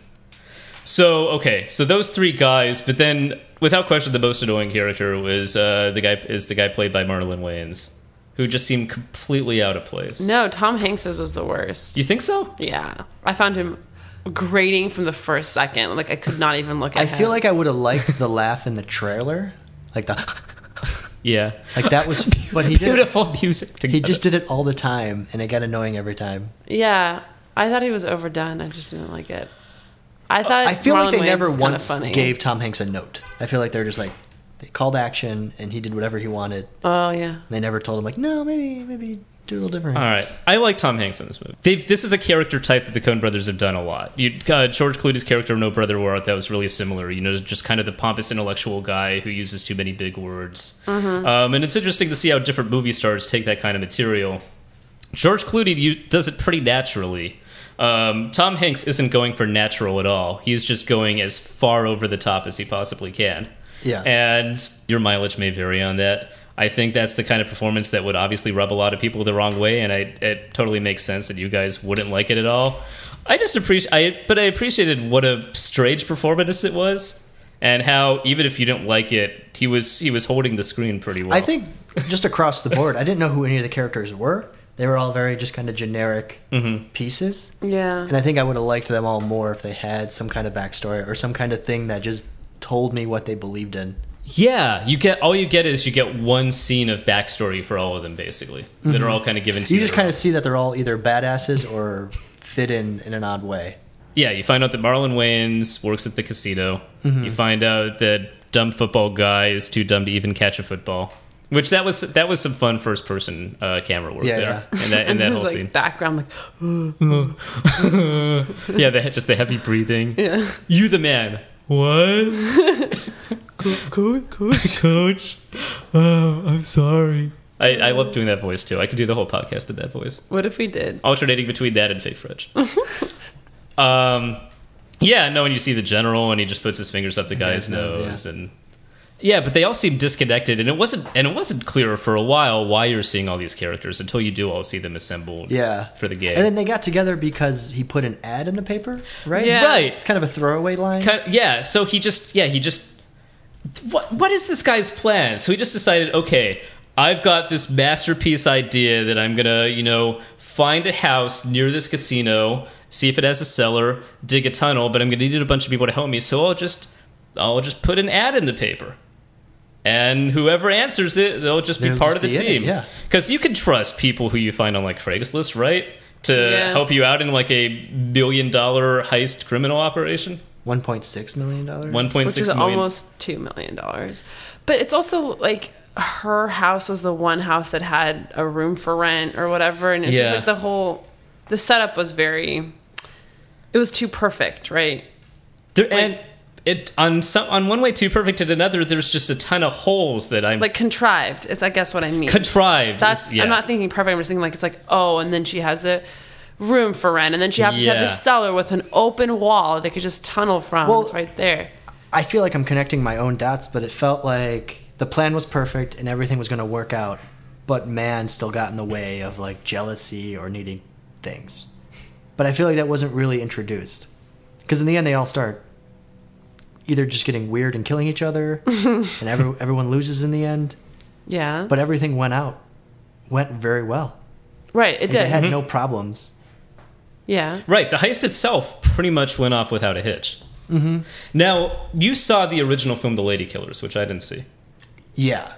So, okay, so those three guys, but then, without question, the most annoying character was uh, the guy is the guy played by Marlon Wayans, who just seemed completely out of place. No, Tom Hanks's was the worst. You think so? Yeah. I found him grating from the first second. Like, I could not even look at I him. feel like I would have liked the laugh in the trailer. Like the... Yeah. Like that was... But he did it- Beautiful music together. He just did it all the time, and it got annoying every time. Yeah. I thought he was overdone. I just didn't like it. I thought I feel Marlon like they Wayans never was kinda once funny. gave Tom Hanks a note. I feel like they're just like... They called action, and he did whatever he wanted. Oh, yeah. They never told him, like, no, maybe maybe do a little different. All right, I like Tom Hanks in this movie. They've, this is a character type that the Coen Brothers have done a lot. You, uh, George Clooney's character of No Brother Where Art Thou was really similar. You know, just kind of the pompous intellectual guy who uses too many big words. Mm-hmm. Um, and it's interesting to see how different movie stars take that kind of material. George Clooney you, does it pretty naturally. Um, Tom Hanks isn't going for natural at all. He's just going as far over the top as he possibly can. Yeah. And your mileage may vary on that. I think that's the kind of performance that would obviously rub a lot of people the wrong way, and I, it totally makes sense that you guys wouldn't like it at all. I just appreciate, I, but I appreciated what a strange performance it was, and how even if you didn't like it, he was he was holding the screen pretty well. I think just across the board, I didn't know who any of the characters were. They were all very just kind of generic Mm-hmm. pieces. Yeah. And I think I would have liked them all more if they had some kind of backstory or some kind of thing that just told me what they believed in. Yeah, you get all you get is you get one scene of backstory for all of them, basically. Mm-hmm. That are all kind of given to you. You just kind of see that they're all either badasses or fit in in an odd way. Yeah, you find out that Marlon Wayans works at the casino. Mm-hmm. You find out that dumb football guy is too dumb to even catch a football. Which that was that was some fun first person uh, camera work Yeah, there yeah. in that in And that his, whole like, scene. background, like, Yeah, the, just the heavy breathing. yeah. You the man. What? Coach, coach, coach. Oh, I'm sorry. I, I love doing that voice too. I could do the whole podcast in that voice, What if we did? alternating between that and fake French. um, yeah, no, and you see the general, and he just puts his fingers up the guy's his nose, nose, yeah. and yeah, but they all seem disconnected, and it wasn't and it wasn't clear for a while why you're seeing all these characters until you do all see them assembled. Yeah. for the game. And then they got together because he put an ad in the paper, right? Yeah. Right. It's kind of a throwaway line. Kind yeah, so he just yeah he just what what is this guy's plan? So he just decided, okay, I've got this masterpiece idea that I'm gonna you know find a house near this casino, see if it has a cellar, dig a tunnel, but I'm gonna need a bunch of people to help me, so I'll just I'll just put an ad in the paper. And whoever answers it, they'll just be They'll part just of the be in it, team. yeah. Because you can trust people who you find on like Craigslist, right? To Yeah. help you out in like a billion dollar heist criminal operation. one point six million dollars? One point Which six is million. almost two million dollars. But it's also like her house was the one house that had a room for rent or whatever. And it's just Yeah. like the whole, the setup was very, it was too perfect, right? There, and it on some on one way too perfect, and another there's just a ton of holes that I'm Like contrived is, I guess, what I mean. contrived. That's, is- yeah. I'm not thinking perfect. I'm just thinking like, it's like, oh, and then she has a room for rent. And then she happens to have Yeah. this cellar with an open wall they could just tunnel from. Well, it's right there. I feel like I'm connecting my own dots, but it felt like the plan was perfect and everything was going to work out, but man still got in the way of like jealousy or needing things. But I feel like that wasn't really introduced. Because in the end, they all start either just getting weird and killing each other, and every, everyone loses in the end. Yeah. But everything went out, went very well. right. It Like, did. they had no problems. yeah. Right, the heist itself pretty much went off without a hitch. Mm-hmm. Now, you saw the original film, The Lady Killers, which I didn't see. Yeah.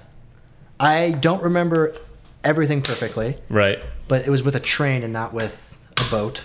I don't remember everything perfectly. Right. But it was with a train and not with a boat.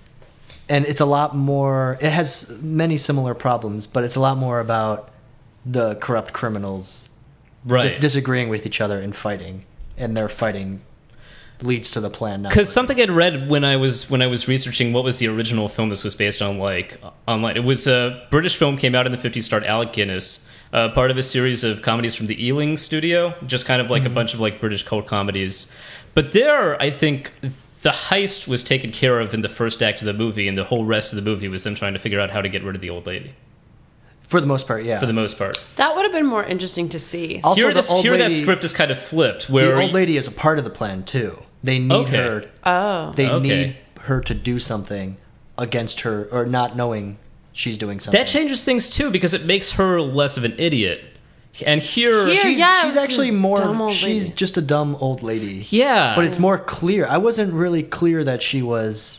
And it's a lot more, it has many similar problems, but it's a lot more about the corrupt criminals Right. dis- disagreeing with each other and fighting. And their fighting leads to the plan. not Because working. something I'd read when I was when I was researching what was the original film this was based on, like online, it was a British film, came out in the fifties, starred Alec Guinness, uh, part of a series of comedies from the Ealing studio, just kind of like Mm-hmm. a bunch of like British cult comedies. But there, I think the heist was taken care of in the first act of the movie, and the whole rest of the movie was them trying to figure out how to get rid of the old lady. For the most part, yeah. For the most part. That would have been more interesting to see. Also, here the this, old here lady, that script is kind of flipped. Where the old lady is a part of the plan, too. They need Okay. her. Oh. They Okay. need her to do something against her, or not knowing she's doing something. that changes things, too, because it makes her less of an idiot. And here... Here- She's, Yeah, it she's was actually just more. dumb old She's lady. just a dumb old lady. Yeah. But it's more clear. I wasn't really clear that she was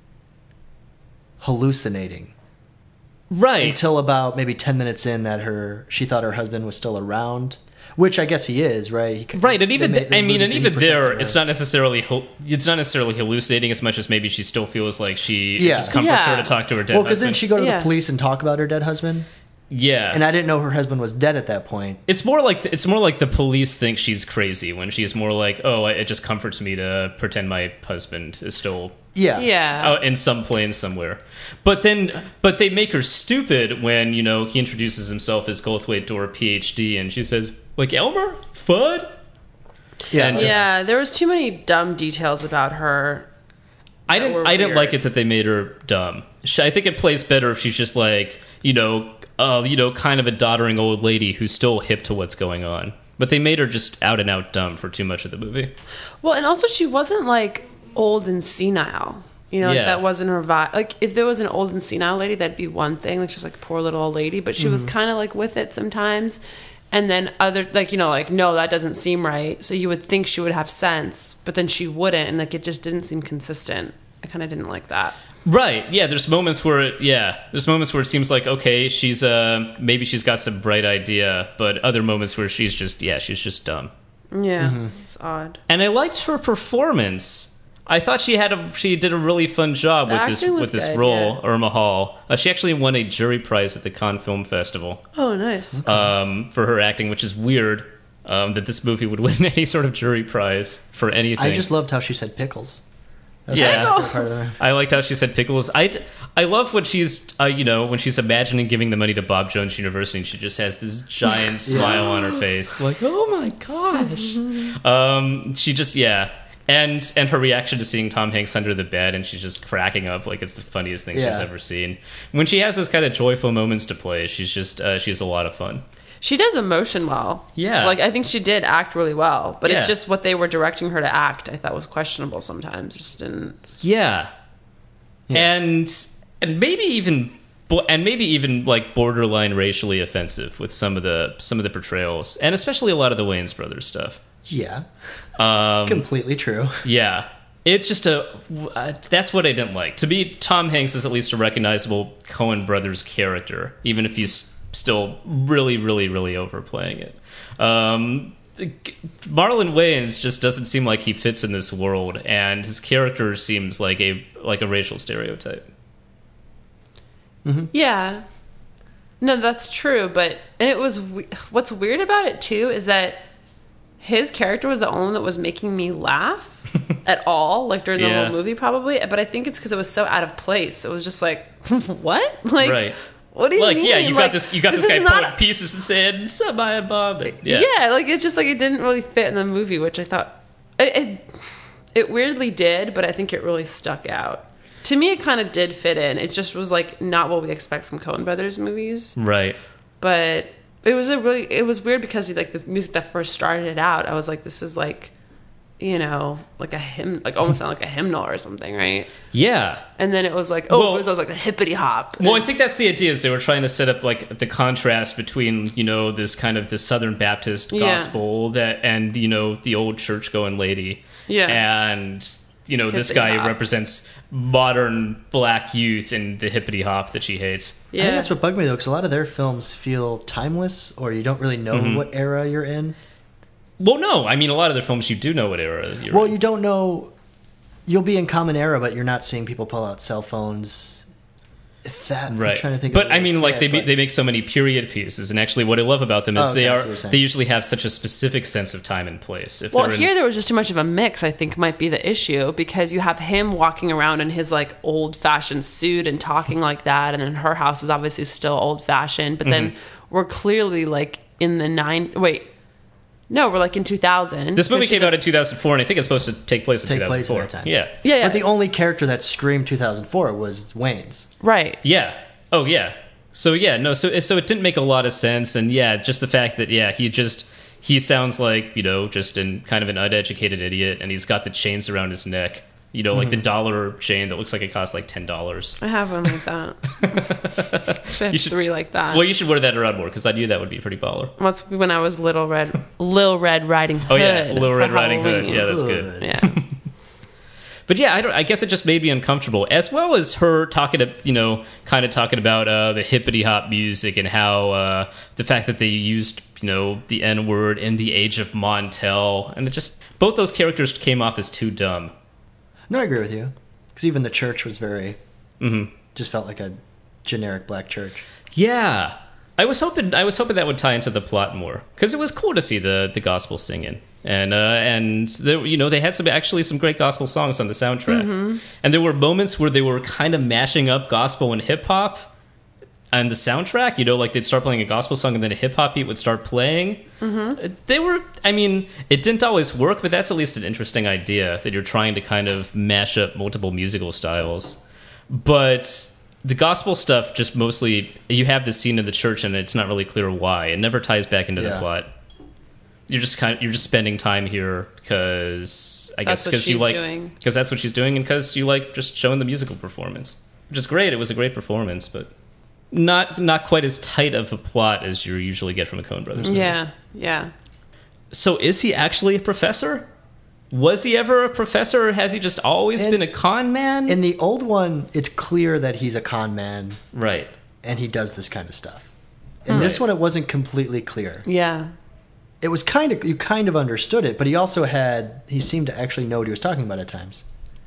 hallucinating right. until about maybe ten minutes in that her she thought her husband was still around, which I guess he is, right? He could- Right, and they even ma- th- they I mean, alluded and to he even there, protected it's her. not necessarily ho- it's not necessarily hallucinating as much as maybe she still feels like she it Yeah. just comforts her Yeah. to talk to her dead Well, because then husband. she go to Yeah. the police and talk about her dead husband, yeah, and I didn't know her husband was dead at that point. it's more like it's more like the police think she's crazy when she's more like, oh, it just comforts me to pretend my husband is still Yeah, Yeah. out in some plane somewhere. But then, but they make her stupid when, you know, he introduces himself as Goldthwait Door, P H D, and she says, like, Elmer? Fudd? yeah, And just- Yeah, there was too many dumb details about her. I That didn't. were I didn't weird. like it that they made her dumb. She, I think it plays better if she's just like, you know, uh, you know, kind of a doddering old lady who's still hip to what's going on. But they made her just out and out dumb for too much of the movie. Well, and also she wasn't like old and senile. You know, like Yeah. that wasn't her vibe. Like if there was an old and senile lady, that'd be one thing. Like she's like a poor little old lady, but she was Mm-hmm. kind of like with it sometimes. And then other, like, you know, like, no, that doesn't seem right. So you would think she would have sense, but then she wouldn't. And like, it just didn't seem consistent. I kind of didn't like that. Right. Yeah. There's moments where, it, yeah, there's moments where it seems like, okay, she's uh, maybe she's got some bright idea, but other moments where she's just, yeah, she's just dumb. Yeah. It's odd. And I liked her performance. I thought she had a she did a really fun job The with this acting was with this good, role, yeah. Irma Hall. Uh, she actually won a jury prize at the Cannes Film Festival Oh, nice. um, for her acting, which is weird um, that this movie would win any sort of jury prize for anything. I just loved how she said pickles. That was Yeah. my favorite part of the- I liked how she said pickles. I, d- I love when she's uh, you know when she's imagining giving the money to Bob Jones University, and she just has this giant smile on her face, like oh my gosh. um, she just yeah. And and her reaction to seeing Tom Hanks under the bed, and she's just cracking up like it's the funniest thing she's Yeah. ever seen. When she has those kind of joyful moments to play, she's just uh, she's a lot of fun. She does emotion well. Yeah. Like, I think she did act really well. But Yeah. it's just what they were directing her to act, I thought was questionable sometimes. Just didn't. Yeah. And and maybe even bo- and maybe even like borderline racially offensive with some of the some of the portrayals, and especially a lot of the Wayans brothers stuff. Yeah, Um, completely true. yeah. It's just a uh, that's what I didn't like. To me, Tom Hanks is at least a recognizable Coen brothers character, even if he's still really, really, really overplaying it. Um, Marlon Wayans just doesn't seem like he fits in this world, and his character seems like a like a racial stereotype. Yeah. No, that's true. But, and it was, we- what's weird about it too is that his character was the only one that was making me laugh at all, like during the Yeah. whole movie probably. But I think it's because it was so out of place. It was just like, what? Like, Right. what do you Like, mean? yeah, you Like, got this. You got this, is guy not pulling pieces and saying "Semi Bob." Yeah. Yeah, like it just like it didn't really fit in the movie, which I thought it it, it weirdly did, but I think it really stuck out. To me, it kind of did fit in. It just was like not what we expect from Coen Brothers movies, right. but it was a really it was weird because like the music that first started it out, I was like, this is like, you know, like a hymn, like almost sound like a hymnal or something, right? Yeah. And then it was like, oh, Well- it was, like a hippity hop. Well, I think that's the idea. Is they were trying to set up like the contrast between you know this kind of this Southern Baptist Yeah. gospel that and you know the old church going lady. Yeah. And you know this Hippity guy hop. represents modern black youth and the hippity hop that she hates. yeah, I think that's what bugged me though, because a lot of their films feel timeless, or you don't really know Mm-hmm. what era you're in. Well, no, I mean a lot of their films you do know what era you're Well, in. you don't know. You'll be in common era, but you're not seeing people pull out cell phones. If that, Right, I'm trying to think. but of a way I to mean, say like it, they but- they make so many period pieces, and actually, what I love about them is Oh, they okay, I see are what you're saying. they usually have such a specific sense of time and place. If Well, they're in- here there was just too much of a mix, I think might be the issue, because you have him walking around in his like old fashioned suit and talking like that, and then her house is obviously still old fashioned, but then Mm-hmm. we're clearly like in the nine wait No, we're like in two thousand. This movie Because came out in she's two thousand four, and I think it's supposed to take place in Take two thousand four. place in that time. Yeah. Yeah, yeah. But the only character that screamed two thousand four was Wayne's. a- right. Yeah. Oh, yeah. So, yeah, no, so so it didn't make a lot of sense. And, yeah, just the fact that, yeah, he just, he sounds like, you know, just in kind of an uneducated idiot, and he's got the chains around his neck. You know, like the dollar chain that looks like it costs like ten dollars. I have one like that. Actually, I have You should- three like that. Well, you should wear that around more, because I knew that would be pretty baller. What's when I was Little Red, Lil Red Riding Hood. Oh, yeah, Little for Red Riding Hood. Halloween. Yeah, that's good. Yeah. But yeah, I don't. I guess it just made me uncomfortable, as well as her talking to you know, kind of talking about uh, the hippity hop music and how uh, the fact that they used you know the N word in the Age of Montel, and it just both those characters came off as too dumb. No, I agree with you. Because even the church was very... Mm-hmm. Just felt like a generic black church. Yeah, I was hoping I was hoping that would tie into the plot more, because it was cool to see the the gospel singing. And uh, and there, you know they had some actually some great gospel songs on the soundtrack, Mm-hmm. and there were moments where they were kind of mashing up gospel and hip hop on the soundtrack. You know, like they'd start playing a gospel song and then a hip hop beat would start playing. Mm-hmm. They were, I mean, it didn't always work, but that's at least an interesting idea that you're trying to kind of mash up multiple musical styles. But the gospel stuff just mostly you have this scene in the church and it's not really clear why. It never ties back into the Yeah. plot. You're just kind of you're just spending time here because I That's guess what because you she's like doing. because that's what she's doing and because you like just showing the musical performance, which is great. It was a great performance, but not not quite as tight of a plot as you usually get from a Coen Brothers movie. Yeah. Yeah. So is he actually a professor? Was he ever a professor, or has he just always In- been a con man? In the old one, it's clear that he's a con man right. and he does this kind of stuff. In this Right. one, it wasn't completely clear. Yeah. It was kind of, you kind of understood it, but he also had, he seemed to actually know what he was talking about at times.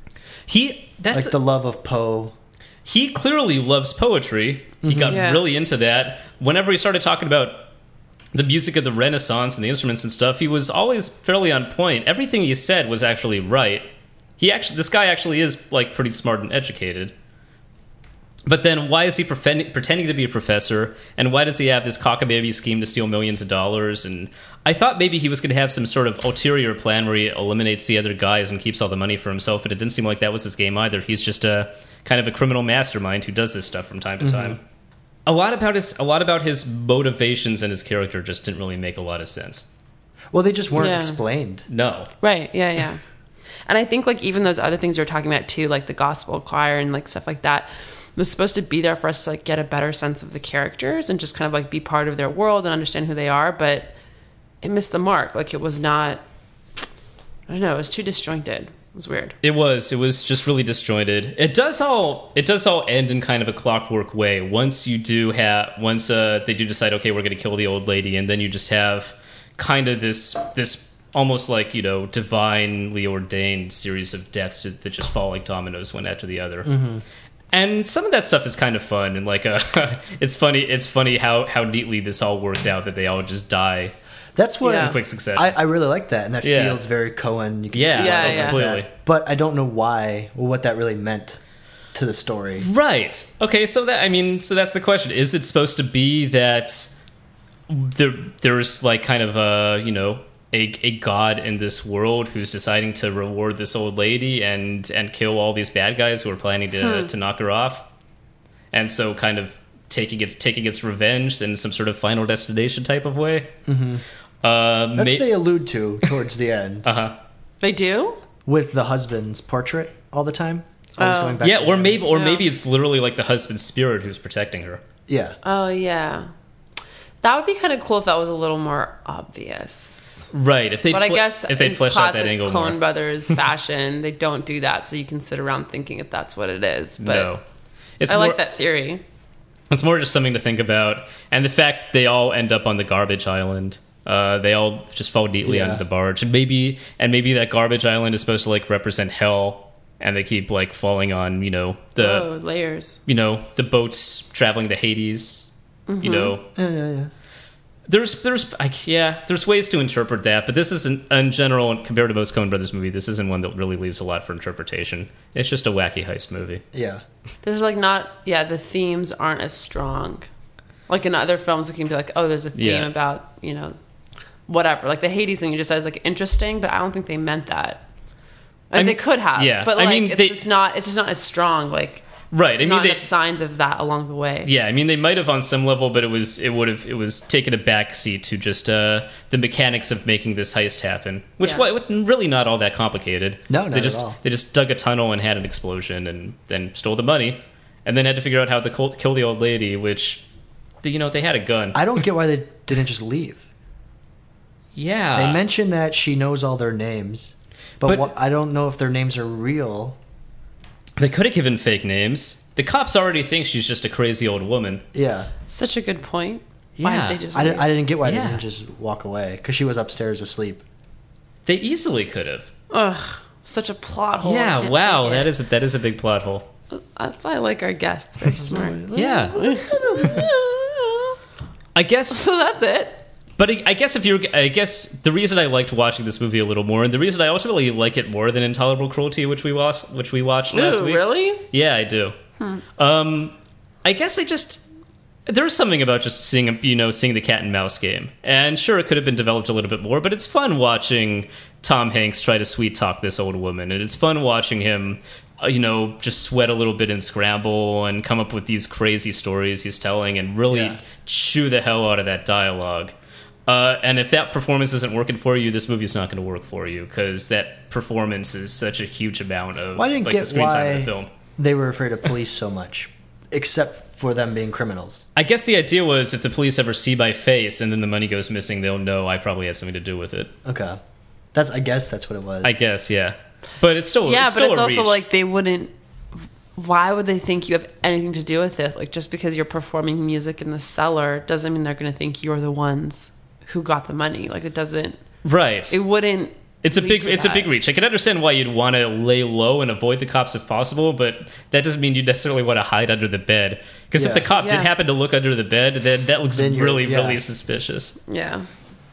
He that's Like the love of Poe. he clearly loves poetry. He got Yeah. really into that. Whenever he started talking about the music of the Renaissance and the instruments and stuff, he was always fairly on point. Everything he said was actually right. He actually, this guy actually is like pretty smart and educated. But then, why is he pretending, pretending to be a professor? And why does he have this cockamamie scheme to steal millions of dollars? And I thought maybe he was going to have some sort of ulterior plan where he eliminates the other guys and keeps all the money for himself. But it didn't seem like that was his game either. He's just a kind of a criminal mastermind who does this stuff from time to time. A lot about his a lot about his motivations and his character just didn't really make a lot of sense. Well, they just weren't Yeah. explained. No. Right. Yeah. Yeah. And I think like even those other things you're talking about too, like the gospel choir and like stuff like that, was supposed to be there for us to like get a better sense of the characters and just kind of like be part of their world and understand who they are. But it missed the mark. Like it was not. I don't know. It was too disjointed. It was weird. It was. It was just really disjointed. It does all. It does all end in kind of a clockwork way. Once you do have, once uh, they do decide, okay, we're going to kill the old lady, and then you just have kind of this this almost like you know divinely ordained series of deaths that, that just fall like dominoes one after the other. Mm-hmm. And some of that stuff is kind of fun, and like uh, it's funny. It's funny how how neatly this all worked out that they all just die That's what Yeah. in quick succession. I, I really like that, and that Yeah. feels very Coen. You can Yeah, see Yeah, why they yeah. did completely. that. But I don't know why or what that really meant to the story. Right. Okay, so that I mean, so that's the question. Is it supposed to be that there there's like kind of a, you know, a a god in this world who's deciding to reward this old lady and and kill all these bad guys who are planning to to knock her off? And so kind of taking its taking its revenge in some sort of Final Destination type of way. Mm-hmm. Uh, That's ma- what they allude to towards the end uh-huh. They do? with the husband's portrait all the time. Always Oh. going back Yeah, to or him. maybe or Yeah. maybe it's literally like the husband's spirit who's protecting her. Yeah. Oh yeah. That would be kind of cool if that was a little more obvious. Right. If they But I guess if they in fleshed out classic that angle Coen more. Brothers fashion, they don't do that, so you can sit around thinking if that's what it is. But No. It's I more, like that theory. It's more just something to think about, and the fact they all end up on the garbage island. Uh, they all just fall neatly Yeah. onto the barge, and maybe and maybe that garbage island is supposed to like represent hell, and they keep like falling on you know the Oh, layers. you know the boats traveling to Hades. You know, Yeah, yeah, yeah. there's there's I, yeah there's ways to interpret that, but this isn't in general compared to most Coen Brothers movie. This isn't one that really leaves a lot for interpretation. It's just a wacky heist movie. Yeah. There's like not, yeah, the themes aren't as strong. Like in other films, it can be like, oh, there's a theme Yeah. about, you know, whatever. Like the Hades thing you just said is like interesting, but I don't think they meant that. Like, I mean, they could have, yeah. but I like mean, it's they- just not. It's just not as strong. Like Right. I mean, not they, enough signs of that along the way. yeah. I mean, they might have on some level, but it was it would have it was taken a backseat to just uh, the mechanics of making this heist happen, which Yeah. was really not all that complicated. No, not they just at all. they just dug a tunnel and had an explosion, and then stole the money, and then had to figure out how to kill kill the old lady, which, you know, they had a gun. I don't get why they didn't just leave. yeah. They mentioned that she knows all their names, but, But- what, I don't know if their names are real. They could have given fake names. The cops already think she's just a crazy old woman. Yeah, Such a good point. Why Yeah. did they just? I, didn't, I didn't get why Yeah. they didn't just walk away because she was upstairs asleep. They easily could have. Ugh, such a plot hole. I yeah. can't Wow. take it. That is a, that is a big plot hole. That's why I like our guests. Very smart. Yeah. I guess. So that's it. But I I guess if you're, I guess the reason I liked watching this movie a little more, and the reason I ultimately like it more than Intolerable Cruelty, which we watched, which we watched last Ooh, week. really? Yeah, I do. Um, I guess I just there's something about just seeing, you know, seeing the cat and mouse game, and sure, it could have been developed a little bit more, but it's fun watching Tom Hanks try to sweet talk this old woman, and it's fun watching him, uh, you know, just sweat a little bit and scramble and come up with these crazy stories he's telling, and really Yeah. chew the hell out of that dialogue. Uh, and if that performance isn't working for you, this movie's not going to work for you, because that performance is such a huge amount of Well, I didn't like, the get screen time why of the film. they were afraid of police so much, except for them being criminals. I guess the idea was if the police ever see my face and then the money goes missing, they'll know I probably had something to do with it. Okay, that's I guess that's what it was. I guess, yeah. But it's still Yeah, it's but still it's a also reach. like they wouldn't. Why would they think you have anything to do with this? Like just because you're performing music in the cellar doesn't mean they're going to think you're the ones who got the money. Like it doesn't. right. It wouldn't. It's a lead big to it's a that. big reach. I can understand why you'd want to lay low and avoid the cops if possible, but that doesn't mean you necessarily want to hide under the bed. Because if Yeah. the cop did Yeah. happen to look under the bed, then that looks Then you're- really, yeah. really suspicious. Yeah.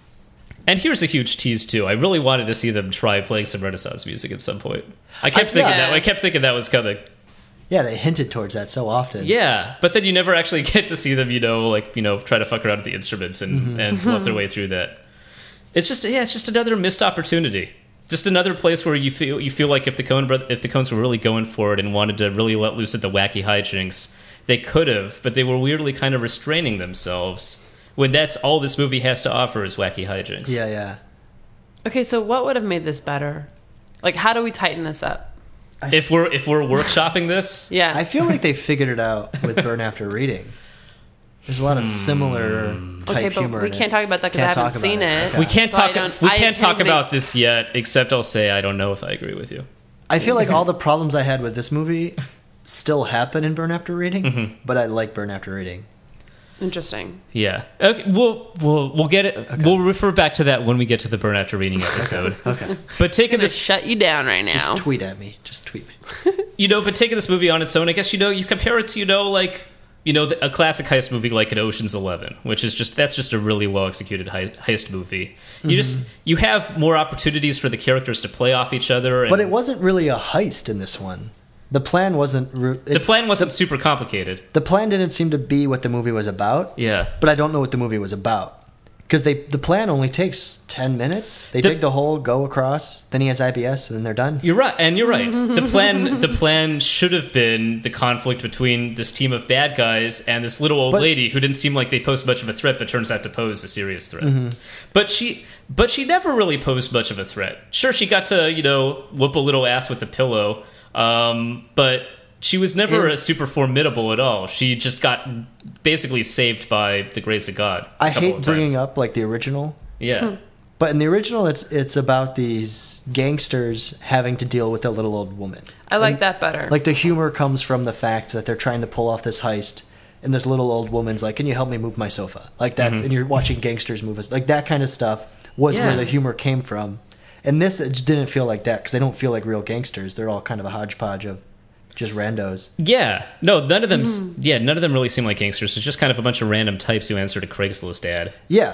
And here's a huge tease too. I really wanted to see them try playing some Renaissance music at some point. I kept I- thinking yeah. that I kept thinking that was coming. Yeah, they hinted towards that so often. Yeah, but then you never actually get to see them, you know, like, you know, try to fuck around with the instruments and, Mm-hmm. and bluff their way through that. It's just, yeah, it's just another missed opportunity. Just another place where you feel you feel like if the Coen bro- if the Coens were really going for it and wanted to really let loose at the wacky hijinks, they could have, but they were weirdly kind of restraining themselves when that's all this movie has to offer is wacky hijinks. yeah, yeah. Okay, so what would have made this better? Like, how do we tighten this up? If we're if we're workshopping this, Yeah. I feel like they figured it out with Burn After Reading. There's a lot of similar type okay, but humor. we in can't it. talk about that because I Can't haven't talk seen about it. Okay. we can't So I talk don't- we I can't talk even about make- this yet, except I'll say I don't know if I agree with you. I feel like all the problems I had with this movie still happen in Burn After Reading, Mm-hmm. but I like Burn After Reading. Interesting. Yeah. Okay. We'll we'll we'll get it. We'll refer back to that when we get to the Burn After Reading episode. Okay. But I'm taking gonna this, shut you down right now. Just tweet at me. Just tweet me. you know, but taking this movie on its own, I guess you know, you compare it to, you know, like, you know, the, a classic heist movie like an Ocean's Eleven, which is just that's just a really well executed hei- heist movie. You just you have more opportunities for the characters to play off each other. And But it wasn't really a heist in this one. The plan wasn't. Re- the it- plan wasn't super complicated. The plan didn't seem to be what the movie was about. Yeah. But I don't know what the movie was about. Because they the plan only takes ten minutes. They The- dig the hole, go across, then he has I B S, and then they're done. You're right, and you're right. The plan, the plan should have been the conflict between this team of bad guys and this little old But- lady who didn't seem like they posed much of a threat, but turns out to pose a serious threat. But she, but she never really posed much of a threat. Sure, she got to, you know, whoop a little ass with the pillow, um, but she was never And- a super formidable at all. She just got basically saved by the grace of God. a I couple hate of bringing times. up like the original, Yeah. but in the original, it's it's about these gangsters having to deal with a little old woman. I like And, that better. Like the humor comes from the fact that they're trying to pull off this heist, and this little old woman's like, "Can you help me move my sofa?" Like that, and you're watching gangsters move us. Like that kind of stuff was Yeah. where the humor came from. And this it just didn't feel like that because they don't feel like real gangsters. They're all kind of a hodgepodge of just randos. Yeah, no, none of them. Hmm. Yeah, none of them really seem like gangsters. It's just kind of a bunch of random types who answered a Craigslist ad. Yeah.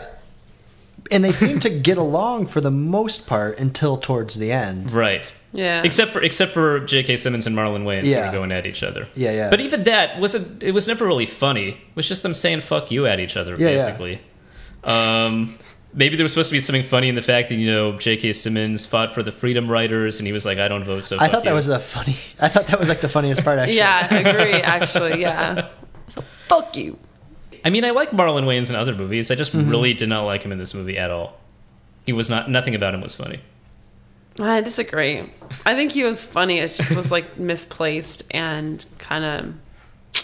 And they seem to get along for the most part until towards the end. Right. Yeah. Except for except for J K. Simmons and Marlon Wayans who Yeah. were going at each other. Yeah, yeah. But even that wasn't. It was never really funny. It was just them saying "fuck you" at each other, Yeah, yeah. basically. Um, maybe there was supposed to be something funny in the fact that, you know, J K. Simmons fought for the Freedom Riders, and he was like, I don't vote, so I fuck thought that you. was a funny. I thought that was like the funniest part. Actually, Yeah, I agree. Actually, yeah. So fuck you. I mean, I like Marlon Wayans in other movies. I just Mm-hmm. really did not like him in this movie at all. He was not, nothing about him was funny. I disagree. I think he was funny. It just was like misplaced and kind of,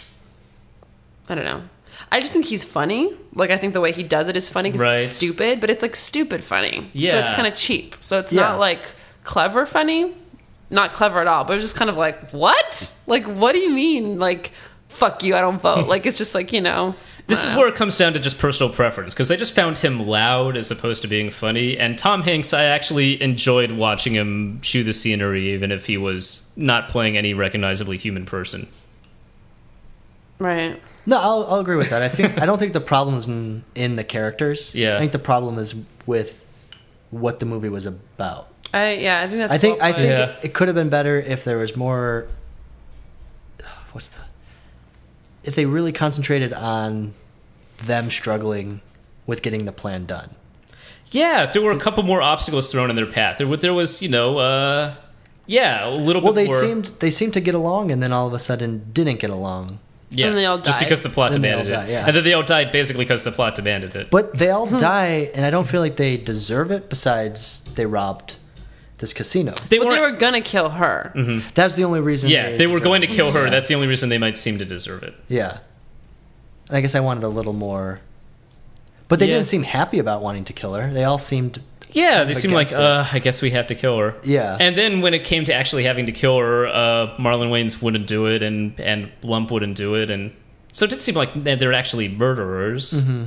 I don't know. I just think he's funny. Like, I think the way he does it is funny because Right. it's stupid, but it's like stupid funny. So Yeah. it's kind of cheap. So it's Yeah. not like clever funny. Not clever at all, but it's just kind of like, what? Like, what do you mean? Like, fuck you, I don't vote. Like, it's just like, you know. This is where it comes down to just personal preference, because I just found him loud as opposed to being funny. And Tom Hanks, I actually enjoyed watching him chew the scenery, even if he was not playing any recognizably human person. Right. No, I'll, I'll agree with that. I think I don't think the problem is in, in the characters. Yeah. I think the problem is with what the movie was about. I, yeah, I think that's I think well I think put. Yeah. it, it could have been better if there was more. What's the? If they really concentrated on them struggling with getting the plan done. Yeah, there were a couple more obstacles thrown in their path. There, wa- there was, you know, uh, yeah, a little Well, bit they more. seemed they seemed to get along, and then all of a sudden didn't get along. yeah, And they all just died. because the plot Then they all demanded it, died, yeah. and then they all died basically because the plot demanded it. But they all Hmm. die, and I don't feel like they deserve it. Besides, they robbed this casino. they But were, they were gonna kill her. That's the only reason. yeah, they were deserved going to it. kill her. That's the only reason they might seem to deserve it. Yeah. And I guess I wanted a little more. But they Yeah. didn't seem happy about wanting to kill her. They all seemed. Yeah, they seemed like, against it. uh, I guess we have to kill her. Yeah. And then when it came to actually having to kill her, uh, Marlon Wayans wouldn't do it, and, and Lump wouldn't do it, and so it did seem like they're actually murderers. Mm-hmm.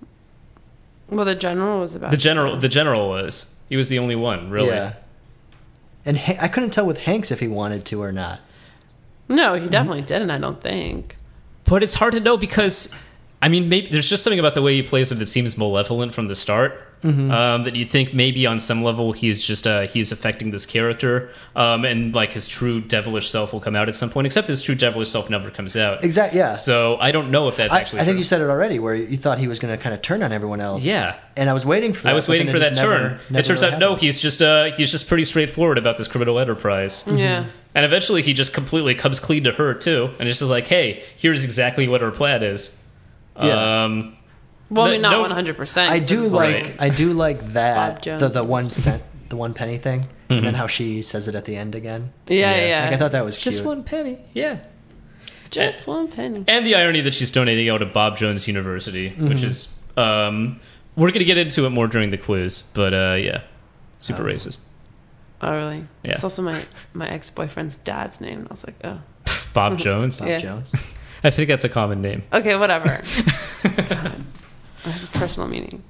Well, the general was about The general, the general was. He was the only one, really. Yeah. And ha- I couldn't tell with Hanks if he wanted to or not. No, he definitely didn't. I don't think. But it's hard to know because, I mean, maybe there's just something about the way he plays it that seems malevolent from the start. Mm-hmm. Um, that you think maybe on some level he's just uh, he's affecting this character, um, and like his true devilish self will come out at some point. Except his true devilish self never comes out. Exactly. Yeah. So I don't know if that's I, actually. I think true. you said it already, where you thought he was going to kind of turn on everyone else. Yeah. And I was waiting for. That, I was but waiting then for it that just turn. never- it never turns really out no, happened. he's just uh, he's just pretty straightforward about this criminal enterprise. Yeah. And eventually he just completely comes clean to her too, and it's just like, hey, here's exactly what our plan is. Yeah. Um, Well, I No- mean, not no- one hundred percent. I do like. Right. I do like that. Bob Jones the the one was- cent, the one penny thing, and then how she says it at the end again. Yeah, yeah. Like I thought that was cute. just one penny, yeah. Just one penny. And the irony that she's donating out to Bob Jones University, Mm-hmm. which is, um, we're going to get into it more during the quiz, but uh, yeah, super Oh. racist. Oh, really? Yeah. It's also my, my ex boyfriend's dad's name. I was like, oh. Bob Jones. Bob Yeah. Jones. I think that's a common name. Okay, whatever. God. This is personal meaning.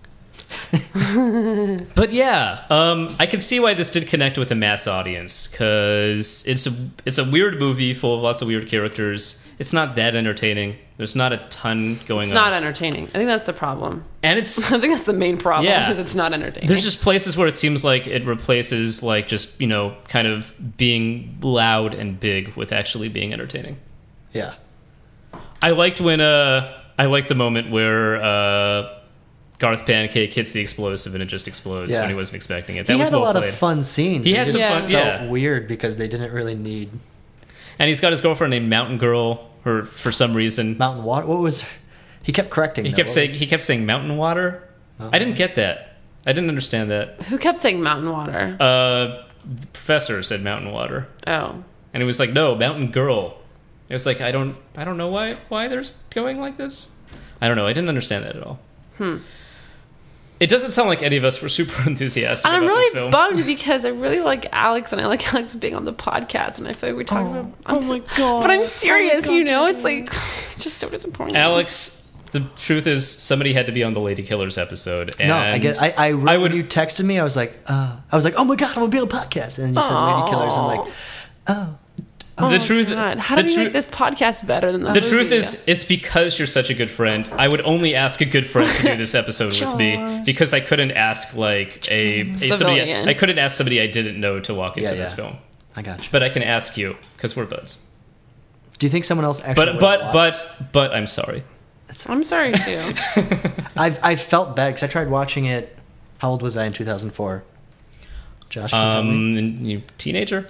But yeah, um, I can see why this did connect with a mass audience because it's a it's a weird movie full of lots of weird characters. It's not that entertaining. There's not a ton going It's on. not entertaining. I think that's the problem. and it's I think that's the main problem Yeah. because it's not entertaining. there's just places where it seems like it replaces like just you know kind of being loud and big with actually being entertaining. Yeah. I liked when uh I liked the moment where uh Garth Pancake hits the explosive and it just explodes Yeah. when he wasn't expecting it. That He was had a well lot played. of fun scenes. He It had just some fun- felt yeah. weird because they didn't really need And he's got his girlfriend named Mountain Girl, or for some reason mountain water. What was? He kept correcting. he though. kept What saying was- he kept saying mountain water. I didn't get that. I didn't understand that. Who kept saying mountain water? Uh, the professor said mountain water, Oh. and he was like, "No, mountain girl." It was like I don't I don't know why why they're going like this. I don't know. I didn't understand that at all. Hmm. It doesn't sound like any of us were super enthusiastic And I'm about this really film. bummed because I really like Alex and I like Alex being on the podcast and I feel like we talk about. I'm oh so- my God. But I'm serious, Oh my you God, know. Jen. It's like just so disappointing. Alex, the truth is, somebody had to be on the Lady Killers episode. And No, I get. I, I, I when would- you texted me, I was like, uh, I was like, oh my god, I'm gonna be on a podcast, and then you said Lady Killers. I'm like, oh, Oh the my truth. God. How the do we tru- make this podcast better than the, The truth movie? is, it's because you're such a good friend. I would only ask a good friend to do this episode with me because I couldn't ask like a, a somebody. Civilian. I couldn't ask somebody I didn't know to walk into Yeah, this yeah. film. I got you. But I can ask you because we're buds. Do you think someone else actually? But would've but watched? but but I'm sorry. I'm sorry too. I've I felt bad because I tried watching it How old was I in two thousand four? Josh, can you tell me? Um, you teenager?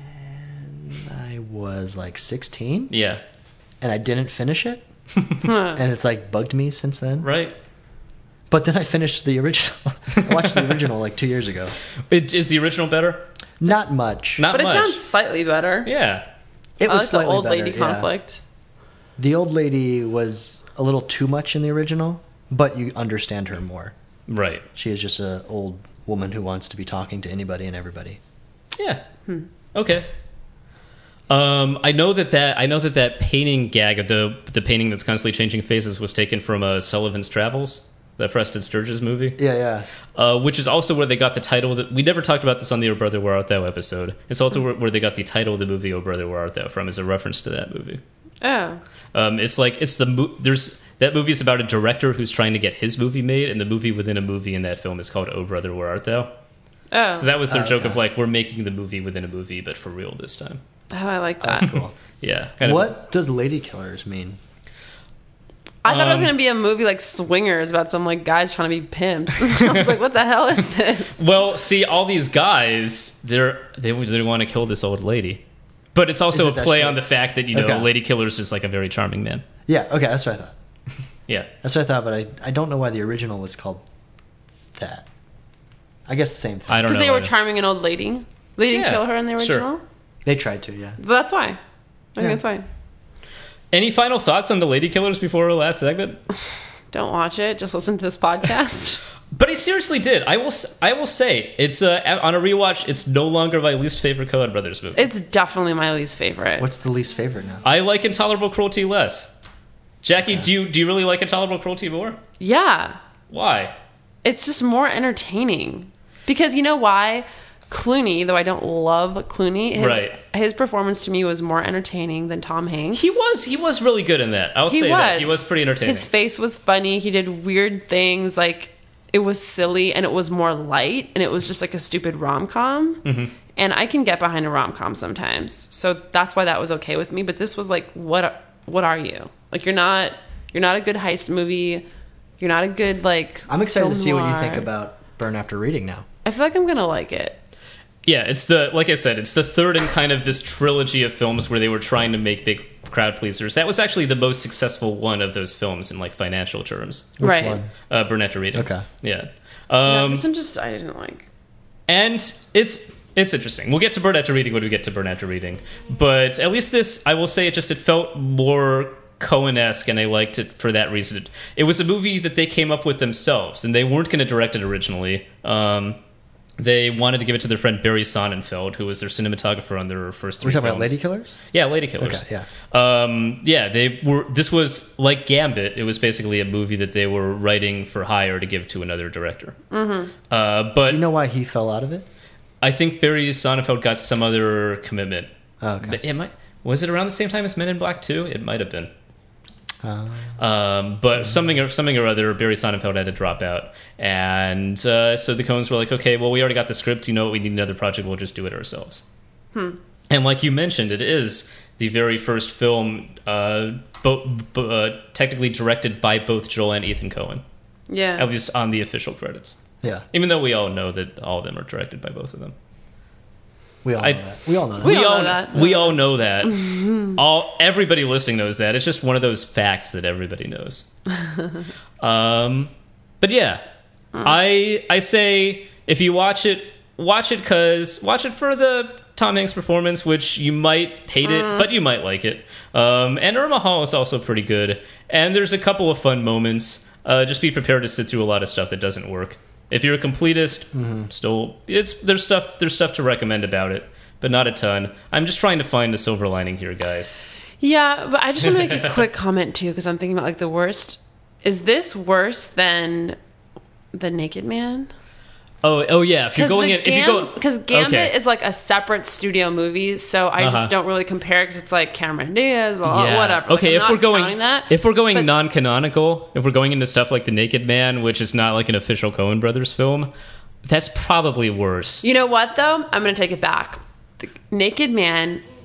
I was like sixteen, Yeah. and I didn't finish it. And it's like bugged me since then. Right. But then I finished the original. I watched the original like two years ago. It, is the original better? Not much. Not But it much. sounds slightly better. Yeah. It I was like the slightly old better, lady yeah. conflict. The old lady was a little too much in the original, but you understand her more. Right. She is just an old woman who wants to be talking to anybody and everybody. Yeah. Okay. Um, I know that that I know that that painting gag of the the painting that's constantly changing faces was taken from uh, Sullivan's Travels, the Preston Sturges movie. Yeah, yeah. Uh, which is also where they got the title. That we never talked about this on the "Oh Brother, Where Art Thou" episode. It's also where, where they got the title of the movie "Oh Brother, Where Art Thou" from, as a reference to that movie. Oh. Um, it's like it's the mo- there's that movie is about a director who's trying to get his movie made, and the movie within a movie in that film is called "Oh Brother, Where Art Thou." Oh. So that was their Oh, joke okay. of like, we're making the movie within a movie, but for real this time. Oh, I like that. Cool. Yeah. Kind of, What does Lady Killers mean? I thought it was Um, going to be a movie like Swingers about some like guys trying to be pimps. I was like, what the hell is this? Well, see, all these guys, they're they they want to kill this old lady, but it's also Is it a that play straight? on the fact that you know Okay. Lady Killers is like a very charming man. Yeah, okay, that's what I thought. Yeah. That's what I thought, but I, I don't know why the original was called that. I guess the same thing. I don't know. Because they were either. charming an old lady. They didn't Yeah, kill her in the sure. original. They tried to, yeah. But that's why. I think Yeah. that's why. Any final thoughts on the Lady Killers before our last segment? Don't watch it. Just listen to this podcast. But I seriously did. I will. s- I will say it's uh, on a rewatch. It's no longer my least favorite Coen Brothers movie. It's definitely my least favorite. What's the least favorite now? I like Intolerable Cruelty less. Jackie, do you do you really like Intolerable Cruelty more? Yeah. Why? It's just more entertaining. Because you know why? Clooney, though I don't love Clooney, his, Right. his performance to me was more entertaining than Tom Hanks. He was. He was really good in that. I'll He say was. that he was pretty entertaining. His face was funny. He did weird things. Like, it was silly and it was more light and it was just like a stupid rom-com. Mm-hmm. And I can get behind a rom-com sometimes. So that's why that was okay with me. But this was like, what what are you? Like, you're not you're not a good heist movie. You're not a good, like, I'm excited to film see what you noir. think about Burn After Reading now. I feel like I'm going to like it. Yeah, it's the like I said, it's the third in kind of this trilogy of films where they were trying to make big crowd pleasers. That was actually the most successful one of those films in like financial terms. Which right. one? Uh, Burn After Reading. Okay. Yeah. Yeah, Um, this one just, I didn't like. and it's it's interesting. We'll get to Burn After Reading when we get to Burn After Reading. But at least this, I will say, it just it felt more Coen-esque, and I liked it for that reason. It, it was a movie that they came up with themselves, and they weren't going to direct it originally. Um, they wanted to give it to their friend Barry Sonnenfeld, who was their cinematographer on their first We're three talking about films. Lady Killers? Yeah, Lady Killers. Okay, yeah. Um, yeah, they were. This was like Gambit. It was basically a movie that they were writing for hire to give to another director. Mm-hmm. Uh, but Do you know why he fell out of it? I think Barry Sonnenfeld got some other commitment. Oh, okay. But it might, was it around the same time as Men in Black two? It might have been. Uh, Um, but something or something or other, Barry Sonnenfeld had to drop out, and uh, so the Coens were like, "Okay, well, we already got the script. You know what? We need another project. We'll just do it ourselves." Hmm. And like you mentioned, it is the very first film, uh, bo- bo- uh, technically directed by both Joel and Ethan Coen, Yeah. at least on the official credits. yeah. Even though we all know that all of them are directed by both of them. We all I- know that. We all know that. We all know that. We all know that. all everybody listening knows that. It's just one of those facts that everybody knows. um, but yeah, I I say if you watch it, watch it because watch it for the Tom Hanks performance, which you might hate it, but you might like it. Um, and Irma Hall is also pretty good. And there's a couple of fun moments. Uh, just be prepared to sit through a lot of stuff that doesn't work. If you're a completist, still, it's there's stuff there's stuff to recommend about it, but not a ton. I'm just trying to find a silver lining here, guys. Yeah, but I just want to make a quick comment too, because I'm thinking about like the worst. Is this worse than The Naked Man? Oh, oh yeah. If you're going in, if you go, because Gambit okay. is like a separate studio movie, so I Uh-huh. just don't really compare because it's like Cameron Diaz, blah, blah, Yeah. whatever. Like, Okay, I'm if not we're going, counting that, if we're going but- non-canonical, if we're going into stuff like The Naked Man, which is not like an official Coen Brothers film, that's probably worse. You know what though? I'm going to take it back. The Naked Man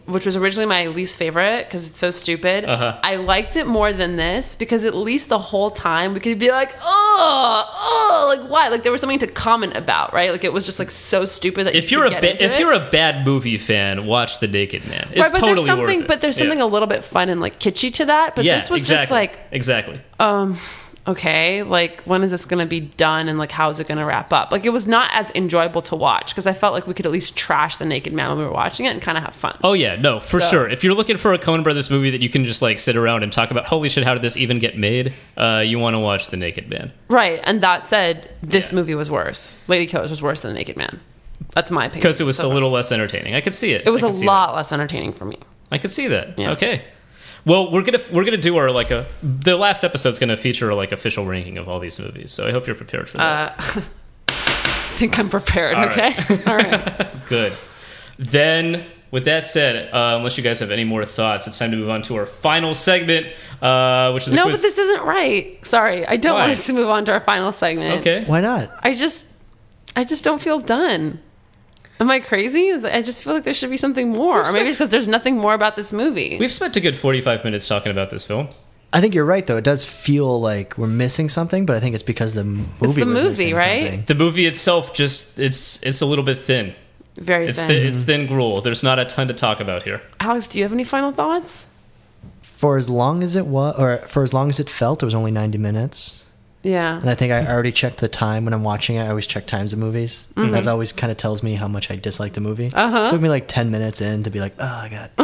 which was originally my least favorite because it's so stupid. Uh-huh. I liked it more than this because at least the whole time we could be like, oh, oh, like why? Like there was something to comment about, right? Like it was just like so stupid that If you you're could a get ba- into if it. you're a bad movie fan, watch The Naked Man. It's right, but totally there's something, worth it. but there's something Yeah. a little bit fun and like kitschy to that. But yeah, this was exactly. just like, exactly. um, okay, like when is this going to be done and like how is it going to wrap up? Like it was not as enjoyable to watch because I felt like we could at least trash The Naked Man when we were watching it and kind of have fun. Oh yeah, no, for So- sure. If you're looking for a Coen Brothers movie that you can just like sit around and talk about, holy shit, how did this even get made? Uh, you want to watch The Naked Man. Right, and that said, this Yeah. movie was worse. Lady Killers was worse than The Naked Man. That's my opinion. Because it was So a little less entertaining. I could see it. It was I a could see lot less entertaining for me. That. I could see that. Yeah. Okay. Well, we're gonna we're gonna do our like a the last episode's gonna feature like official ranking of all these movies. So I hope you're prepared for that. Uh, I think I'm prepared. All okay, right. all right. Good. Then, with that said, uh, unless you guys have any more thoughts, it's time to move on to our final segment, uh, which is a No, quiz. but this isn't right. Sorry, I don't Why? want us to move on to our final segment. Okay. Why not? I just, I just don't feel done. Am I crazy? Is- I just feel like there should be something more, or maybe because there's nothing more about this movie. We've spent a good forty-five minutes talking about this film. I think you're right, though. It does feel like we're missing something, but I think it's because the movie It's the was movie, missing right? something. The movie itself just it's it's a little bit thin. Very It's thin. thi- it's thin gruel. There's not a ton to talk about here. Alex, do you have any final thoughts? For as long as it was, or for as long as it felt, it was only ninety minutes. Yeah. And I think I already checked the time when I'm watching it. I always check times of movies. Mm-hmm. That always kind of tells me how much I dislike the movie. Uh-huh. It took me like ten minutes in to be like, oh, I got.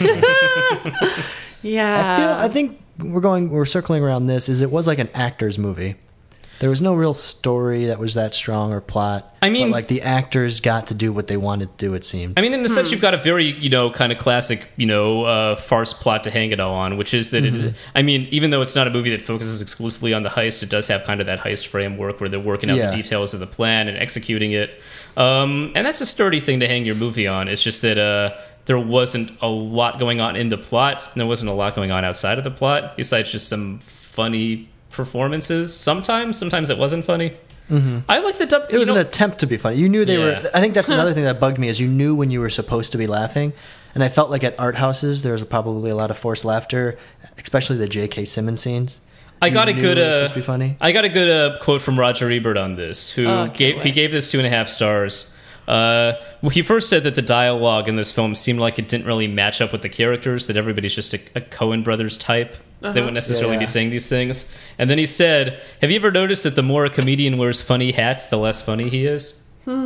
Yeah. I feel. I think we're going. We're circling around this. Is it was like an actor's movie. There was no real story that was that strong or plot. I mean- but like the actors got to do what they wanted to do. It seemed. I mean, in a Hmm. sense, you've got a very, you know, kind of classic, you know, uh, farce plot to hang it all on, which is that, Mm-hmm. it, I mean, even though it's not a movie that focuses exclusively on the heist, it does have kind of that heist framework where they're working out Yeah. the details of the plan and executing it. Um, and that's a sturdy thing to hang your movie on. It's just that uh, there wasn't a lot going on in the plot, and there wasn't a lot going on outside of the plot, besides just some funny performances. Sometimes, sometimes it wasn't funny. I like the dub. It was you know, an attempt to be funny. You knew they Yeah. were. I think that's another thing that bugged me is you knew when you were supposed to be laughing, and I felt like at art houses there was probably a lot of forced laughter, especially the J K. Simmons scenes. I You got a knew good it was uh, supposed to be funny. I got a good uh, quote from Roger Ebert on this, who Oh, can't gave he wait. gave this two and a half stars. Uh, well, he first said that the dialogue in this film seemed like it didn't really match up with the characters, that everybody's just a, a Coen Brothers type. They wouldn't necessarily Yeah, be yeah. saying these things. And then he said, have you ever noticed that the more a comedian wears funny hats, the less funny he is?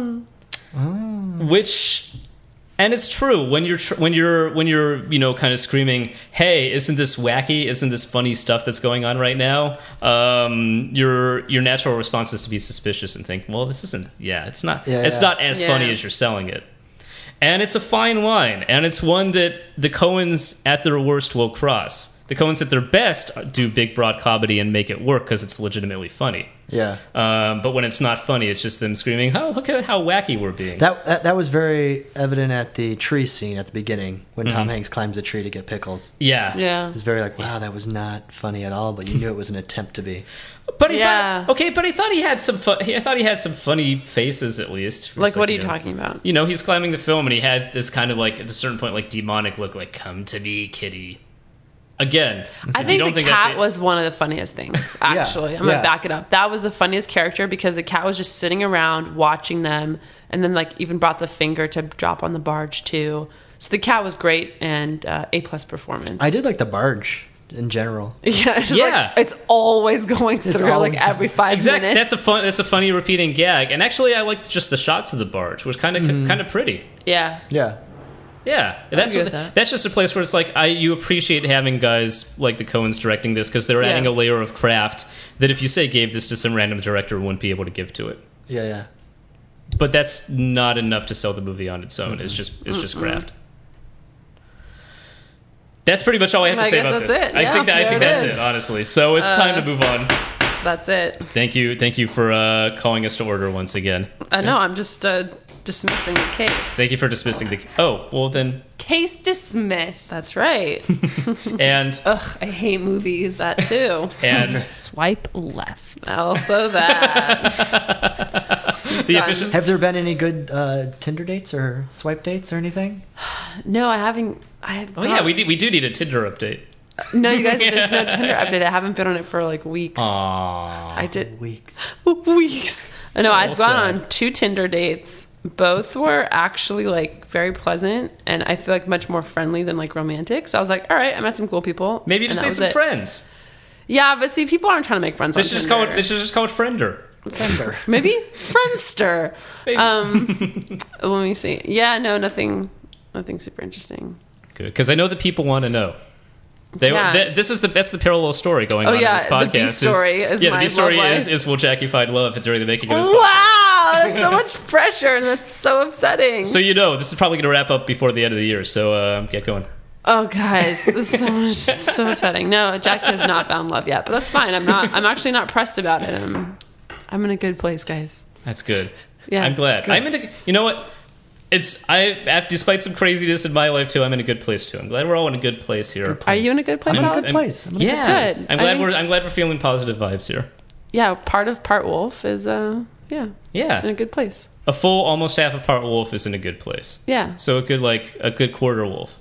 Which, and it's true when you're tr- when you're when you're you know kind of screaming, "Hey, isn't this wacky? Isn't this funny stuff that's going on right now?" Um, your your natural response is to be suspicious and think, "Well, this isn't. Yeah, it's not. Yeah, it's yeah. not as Yeah. funny as you're selling it." And it's a fine line, and it's one that the Coens at their worst will cross. The Coens at their best do big broad comedy and make it work because it's legitimately funny. Yeah, Um, but when it's not funny, it's just them screaming, "Oh, look at how wacky we're being." that, that that was very evident at the tree scene at the beginning when Mm-hmm. Tom Hanks climbs the tree to get pickles. yeah, Yeah. It was very like, wow, that was not funny at all, but you knew it was an attempt to be. But he Yeah. thought, okay, but I thought he had some. Fu- I thought he had some funny faces at least. For a Like, what are you second. talking about? You know, he's climbing the film, and he had this kind of like at a certain point, like demonic look, like "Come to me, kitty." Again, I if you think don't the think cat that- was one of the funniest things, actually. I'm yeah. going to back it up. That was the funniest character because the cat was just sitting around watching them and then, like, even brought the finger to drop on the barge, too. So the cat was great and uh, A-plus performance. I did like the barge in general. Yeah, it's just Yeah. like, it's always going through, always like, every five Exactly. minutes. That's a fun. That's a funny repeating gag. And actually, I liked just the shots of the barge, which kind of Mm-hmm. kind of pretty. yeah. Yeah. Yeah, that's agree what, with that. that's just a place where it's like I you appreciate having guys like the Coens directing this because they're Yeah. adding a layer of craft that if you say gave this to some random director wouldn't be able to give to it. Yeah, yeah. But that's not enough to sell the movie on its own. It's just it's just craft. That's pretty much all I have to I say guess about that's this. it. I Yeah, think that, I there think it that's is. it, honestly. So it's time to move on. That's it. Thank you, thank you for uh, calling us to order once again. I know, I'm just uh, dismissing the case. Thank you for dismissing the. Oh well, then Case dismissed. That's right. and Ugh, I hate movies. That, too. and Swipe left. Also that. the done. official. Have there been any good uh, Tinder dates or swipe dates or anything? No, I haven't. I have. Oh yeah, we do, we do need a Tinder update. No, you guys, there's no Tinder update. I haven't been on it for like weeks. Aww. I did Weeks. weeks. No, I've All gone sad. on two Tinder dates. Both were actually like very pleasant, and I feel like much more friendly than like romantic. So I was like, all right, I met some cool people. Maybe you just and that made was some it. friends. Yeah, but see, people aren't trying to make friends. They on should just Tinder. call it. They should just call it Friender. Fender. Maybe Friendster. Maybe. Um, let me see. Yeah, no, nothing, nothing super interesting. Good, because I know that people want to know. They, Yeah. th- this is the that's the parallel story going Oh, on yeah, in this podcast. the B story is yeah, the my B story love is, life. is will Jackie find love during the making of this podcast. Wow, that's so much pressure, and that's so upsetting. So you know, this is probably going to wrap up before the end of the year. So uh, get going. Oh, guys, this is so much, so upsetting. No, Jackie has not found love yet, but that's fine. I'm not. I'm actually not pressed about it. I'm, I'm in a good place, guys. That's good. Yeah, I'm glad. good. I'm in. A, you know what? It's I. Despite some craziness in my life too, I'm in a good place too. I'm glad we're all in a good place here. Are you in a good place, I'm in a Alex? good place. I'm in a Yeah, Good. I'm I glad mean- we're. I'm glad we're feeling positive vibes here. Yeah, part of part wolf is uh, yeah, in a Yeah, good place. a full, almost half a part wolf is in a good place. Yeah, So a good like a good quarter wolf.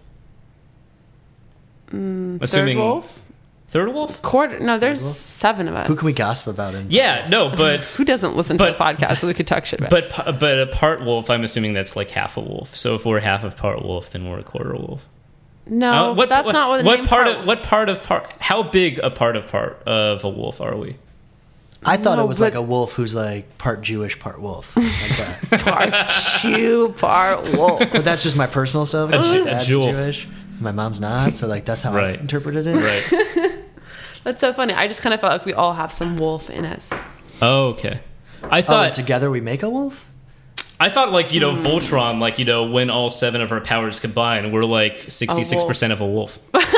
third Assuming wolf, third wolf. quarter. No, there's wolf? seven of us. Who can we gossip about? In Yeah, no, but Who doesn't listen to But- the podcast so we could talk shit about? but pa- but a part wolf. I'm assuming that's like half a wolf. So if we're half of part wolf, then we're a quarter wolf. no, Uh, what, that's not what the what name part part of what part of part? How big a part of part of a wolf are we? I thought No, it was but- like a wolf who's like part Jewish, part wolf. Like that. part Jew, part wolf. But that's just my personal stuff. A My Jew- a dad's Jewel. Jewish. My mom's not, so like that's how Right. I interpreted it. Right. That's so funny. I just kind of felt like we all have some wolf in us. Oh, okay. I Oh, thought and together we make a wolf? I thought like you know Voltron, like you know when all seven of our powers combine, we're like sixty-six percent of a wolf.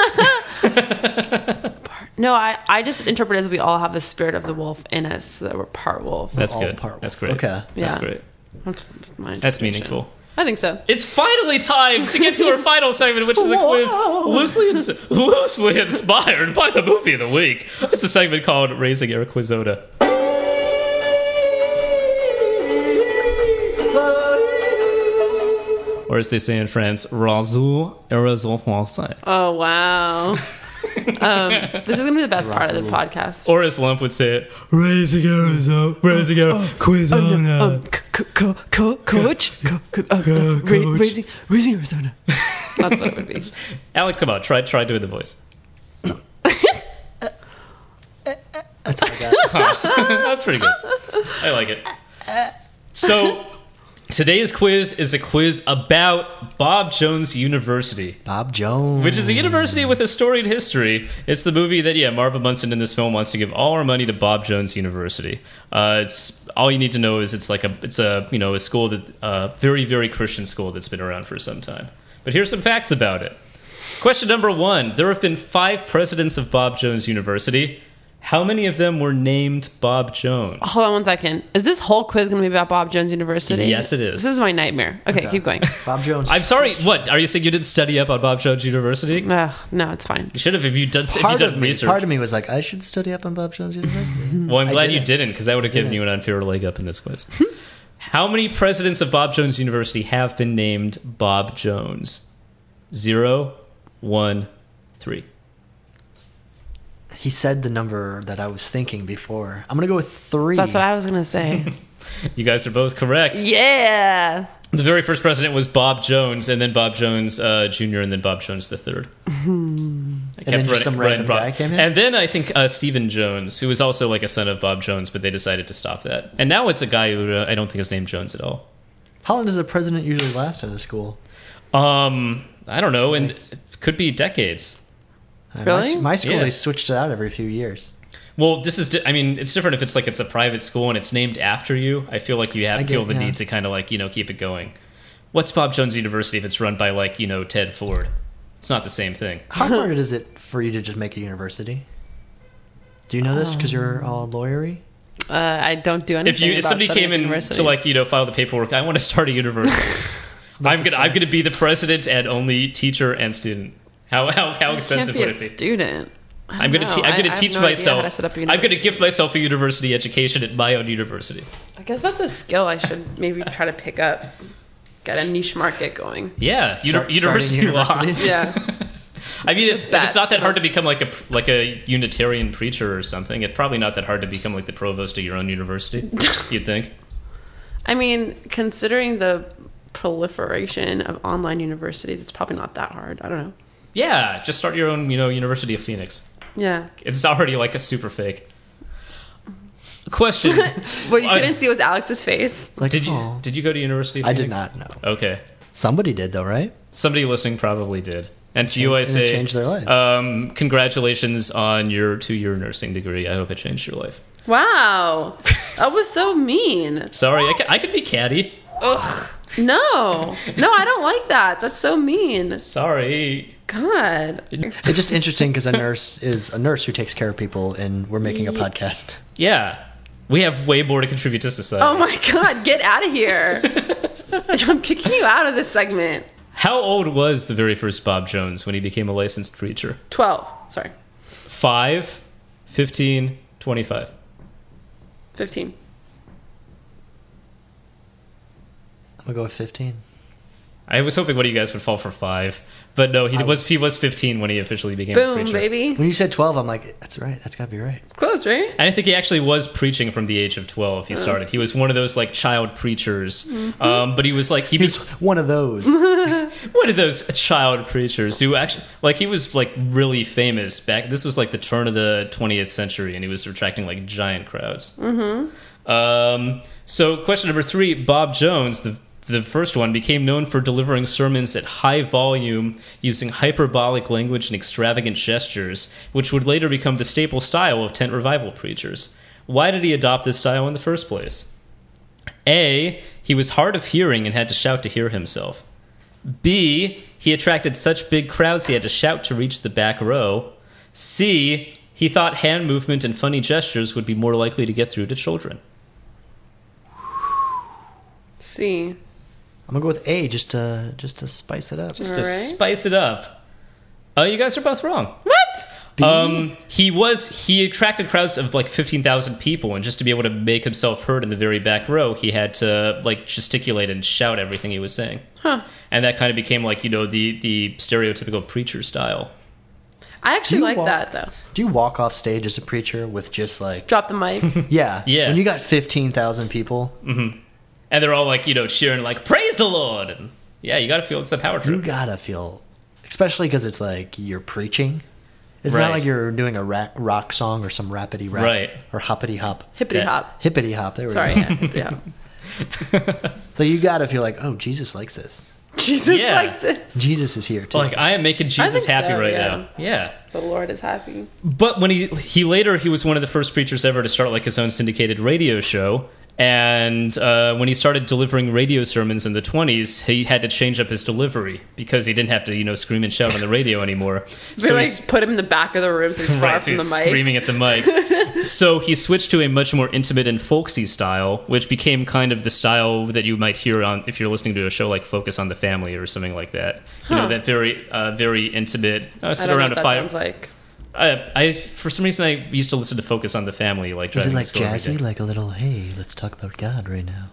No, I, I just interpret it as we all have the spirit of the wolf in us, so that we're part wolf. That's all good. part wolf. That's great. Okay. That's Yeah. great. That's my That's interpretation. meaningful. I think so. It's finally time to get to our final segment, which is a quiz loosely, ins- loosely inspired by the movie of the week. It's a segment called Raising Eric Quizota. Or as they say in France, Razou Erasol Français. Oh, wow. um, this is going to be the best part of the podcast. Or as Lump would say it, Raising Arizona, Raising Arizona, Quizona. Um, c- c- co- co- coach? Co- co- uh, uh, ra- coach. raising, raising Arizona. That's what it would be. Alex, come on, try try doing the voice. That's all I got. That's pretty good. I like it. So, today's quiz is a quiz about Bob Jones University, Bob Jones. which is a university with a storied history. It's the movie that, yeah, Marva Munson in this film wants to give all our money to Bob Jones University. Uh, it's all you need to know is it's like a it's a you know a school that uh, very very Christian school that's been around for some time. But here's some facts about it. Question number one: there have been five presidents of Bob Jones University. How many of them were named Bob Jones? Hold on one second. Is this whole quiz going to be about Bob Jones University? Yes, it is. This is my nightmare. Okay, keep going. Bob Jones. I'm sorry. What are you saying? You didn't study up on Bob Jones University? Ugh, no, it's fine. You should have if you done if you Part done of, me, research. part of me was like, I should study up on Bob Jones University. Well, I'm I glad you didn't. didn't because that would have given Didn't. you an unfair leg up in this quiz. How many presidents of Bob Jones University have been named Bob Jones? Zero, one, three. He said the number that I was thinking before. I'm going to go with three. That's what I was going to say. You guys are both correct. Yeah. The very first president was Bob Jones, and then Bob Jones uh, Junior, and then Bob Jones the Third. I And then just some random Bob- guy came in? And then I think uh, Stephen Jones, who was also like a son of Bob Jones, but they decided to stop that. And now it's a guy who uh, I don't think is named Jones at all. How long does a president usually last at a school? Um, I don't know, and it could be decades. Uh, Really? My, my school, Yeah. they switched it out every few years. Well, this is. Di- I mean, it's different if it's like it's a private school and it's named after you. I feel like you have I feel get- the yeah. need to kind of like you know keep it going. What's Bob Jones University if it's run by like you know Ted Ford? It's not the same thing. How hard is it for you to just make a university? Do you know this because you're all lawyery? Uh, I don't do anything. If you if about somebody studying came in universities. to like you know file the paperwork, I want to start a university. I'm gonna I'm gonna be the president and only teacher and student. How how how You expensive can't be would a it be? student. I'm gonna know. te- I'm I- gonna I have teach no idea myself. how to set up a I'm gonna university. give myself a university education at my own university. I guess that's a skill I should maybe try to pick up. Get a niche market going. Yeah, uni- Start- university starting law. universities. Yeah. I mean, if, if it's best. not that hard to become like a like a Unitarian preacher or something, it's probably not that hard to become like the provost of your own university. You'd think. I mean, considering the proliferation of online universities, it's probably not that hard. I don't know. Yeah, just start your own, you know, University of Phoenix. Yeah. It's already like a super fake. Question: What you Uh, couldn't see was Alex's face. Like, Did you aw. did you go to University of I Phoenix? did not know. Okay, Somebody did though, right? somebody listening probably did. And to you, I And it say, changed their lives. Um, congratulations on your two-year nursing degree. I hope it changed your life. Wow. That was so mean. Sorry, I could, I could be catty. Ugh. No. No, I don't like that. That's so mean. Sorry. God. It's just interesting because a nurse is a nurse who takes care of people, and we're making a podcast. Yeah, we have way more to contribute to society. Oh my God. Get out of here. I'm kicking you out of this segment. How old was the very first Bob Jones when he became a licensed preacher? twelve. Sorry. Five, fifteen, twenty-five. fifteen. I'm gonna go with fifteen. I was hoping one of you guys would fall for five, but no, he I was he was fifteen when he officially became a Boom, preacher. baby. When you said twelve, I'm like, that's right. That's gotta be right. It's close, right? And I think he actually was preaching from the age of twelve. He started. He was one of those like child preachers, Mm-hmm. um, but he was like he was One of those. one of those child preachers who actually like he was like really famous back. This was like the turn of the twentieth century, and he was attracting like giant crowds. Mm-hmm. Um, so, question number three: Bob Jones, the the first one, became known for delivering sermons at high volume using hyperbolic language and extravagant gestures, which would later become the staple style of tent revival preachers. Why did he adopt this style in the first place? A. He was hard of hearing and had to shout to hear himself. B. He attracted such big crowds he had to shout to reach the back row. C. He thought hand movement and funny gestures would be more likely to get through to children. C. I'm gonna go with A just to just to spice it up. Just All to right. spice it up. Uh, you guys are both wrong. What? Um, he was he attracted crowds of like fifteen thousand people, and just to be able to make himself heard in the very back row, he had to like gesticulate and shout everything he was saying. Huh. And that kind of became like, you know, the the stereotypical preacher style. I actually Do you like walk- that, though. Do you walk off stage as a preacher with just like Drop the mic. yeah Yeah. When you got fifteen thousand people, And they're all like, you know, cheering like, praise the Lord. And yeah, you got to feel it's a power you trip. gotta feel, especially because it's like you're preaching. It's Right. not like you're doing a ra- rock song or some rapidy rap Right. or hoppity hop, Hippity Yeah. hop. hippity hop. There we Sorry. go. Yeah, hippity hop. So you gotta feel like, oh, Jesus likes this. Jesus Yeah. likes this. Jesus is here too. Like, I am making Jesus think happy so, right yeah. now. Yeah. The Lord is happy. But when he he later he was one of the first preachers ever to start like his own syndicated radio show, and uh, when he started delivering radio sermons in the twenties, he had to change up his delivery because he didn't have to, you know, scream and shout on the radio anymore. They So like he's put him in the back of the room so he's far right, so from he's the mic. screaming at the mic. So he switched to a much more intimate and folksy style, which became kind of the style that you might hear on if you're listening to a show like Focus on the Family or something like that. You know, Huh. that very uh, very intimate. Uh, I sit don't know around what a that fire. sounds like. I, I for some reason I used to listen to Focus on the Family, like is driving it like to school every jazzy, day. like a little hey, let's talk about God right now?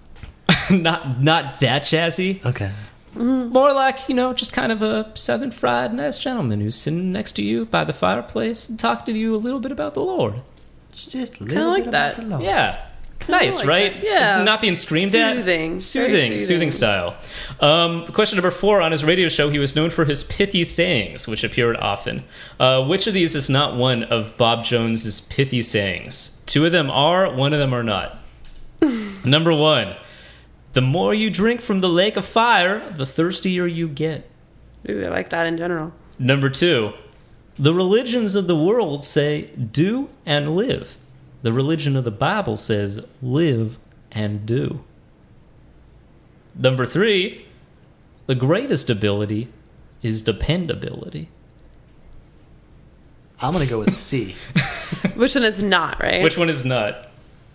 not not that jazzy. Okay. More like, you know, just kind of a southern fried nice gentleman who's sitting next to you by the fireplace and talking to you a little bit about the Lord. It's just a Kinda little like bit that. about the Lord. Yeah. Nice, like right? that. Yeah. Not being screamed at. Soothing. Soothing. Very Soothing. soothing. style. Um, question number four. On his radio show, he was known for his pithy sayings, which appeared often. Uh, which of these is not one of Bob Jones's pithy sayings? Two of them are, one of them are not. Number one. The more you drink from the lake of fire, the thirstier you get. Ooh, I like that in general. Number two. The religions of the world say, do and live. The religion of the Bible says, live and do. Number three, the greatest ability is dependability. I'm gonna go with C. Which one is not, right? Which one is not?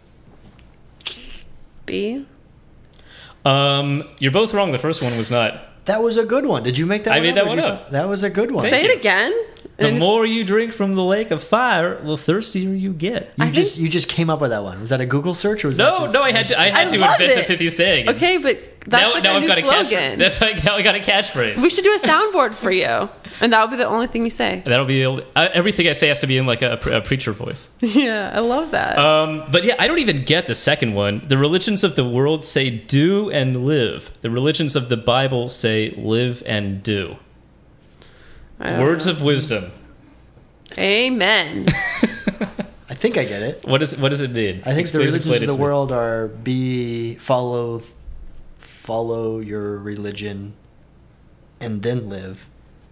B? Um, you're both wrong. The first one was not. That was a good one. Did you make that? I one made up, that or one did you- up. That was a good one. Say you. it again. The And more you drink from the lake of fire, the thirstier you get. You I just think- you just came up with that one. Was that a Google search or was that No, just, no, I had to. I had I to love invent it. a pithy saying. Okay, but that's now, like now our I've new got a catchphrase. slogan. That's like now I got a catchphrase. We should do a soundboard for you, and that will be the only thing you say. That'll be the only, uh, everything I say has to be in like a, a preacher voice. Yeah, I love that. Um, but yeah, I don't even get the second one. The religions of the world say do and live. The religions of the Bible say live and do. I don't Words know. of wisdom. Amen. I think I get it. What does what does it mean? I think Explain- the explain religions it of the to me. world are be follow follow your religion and then live.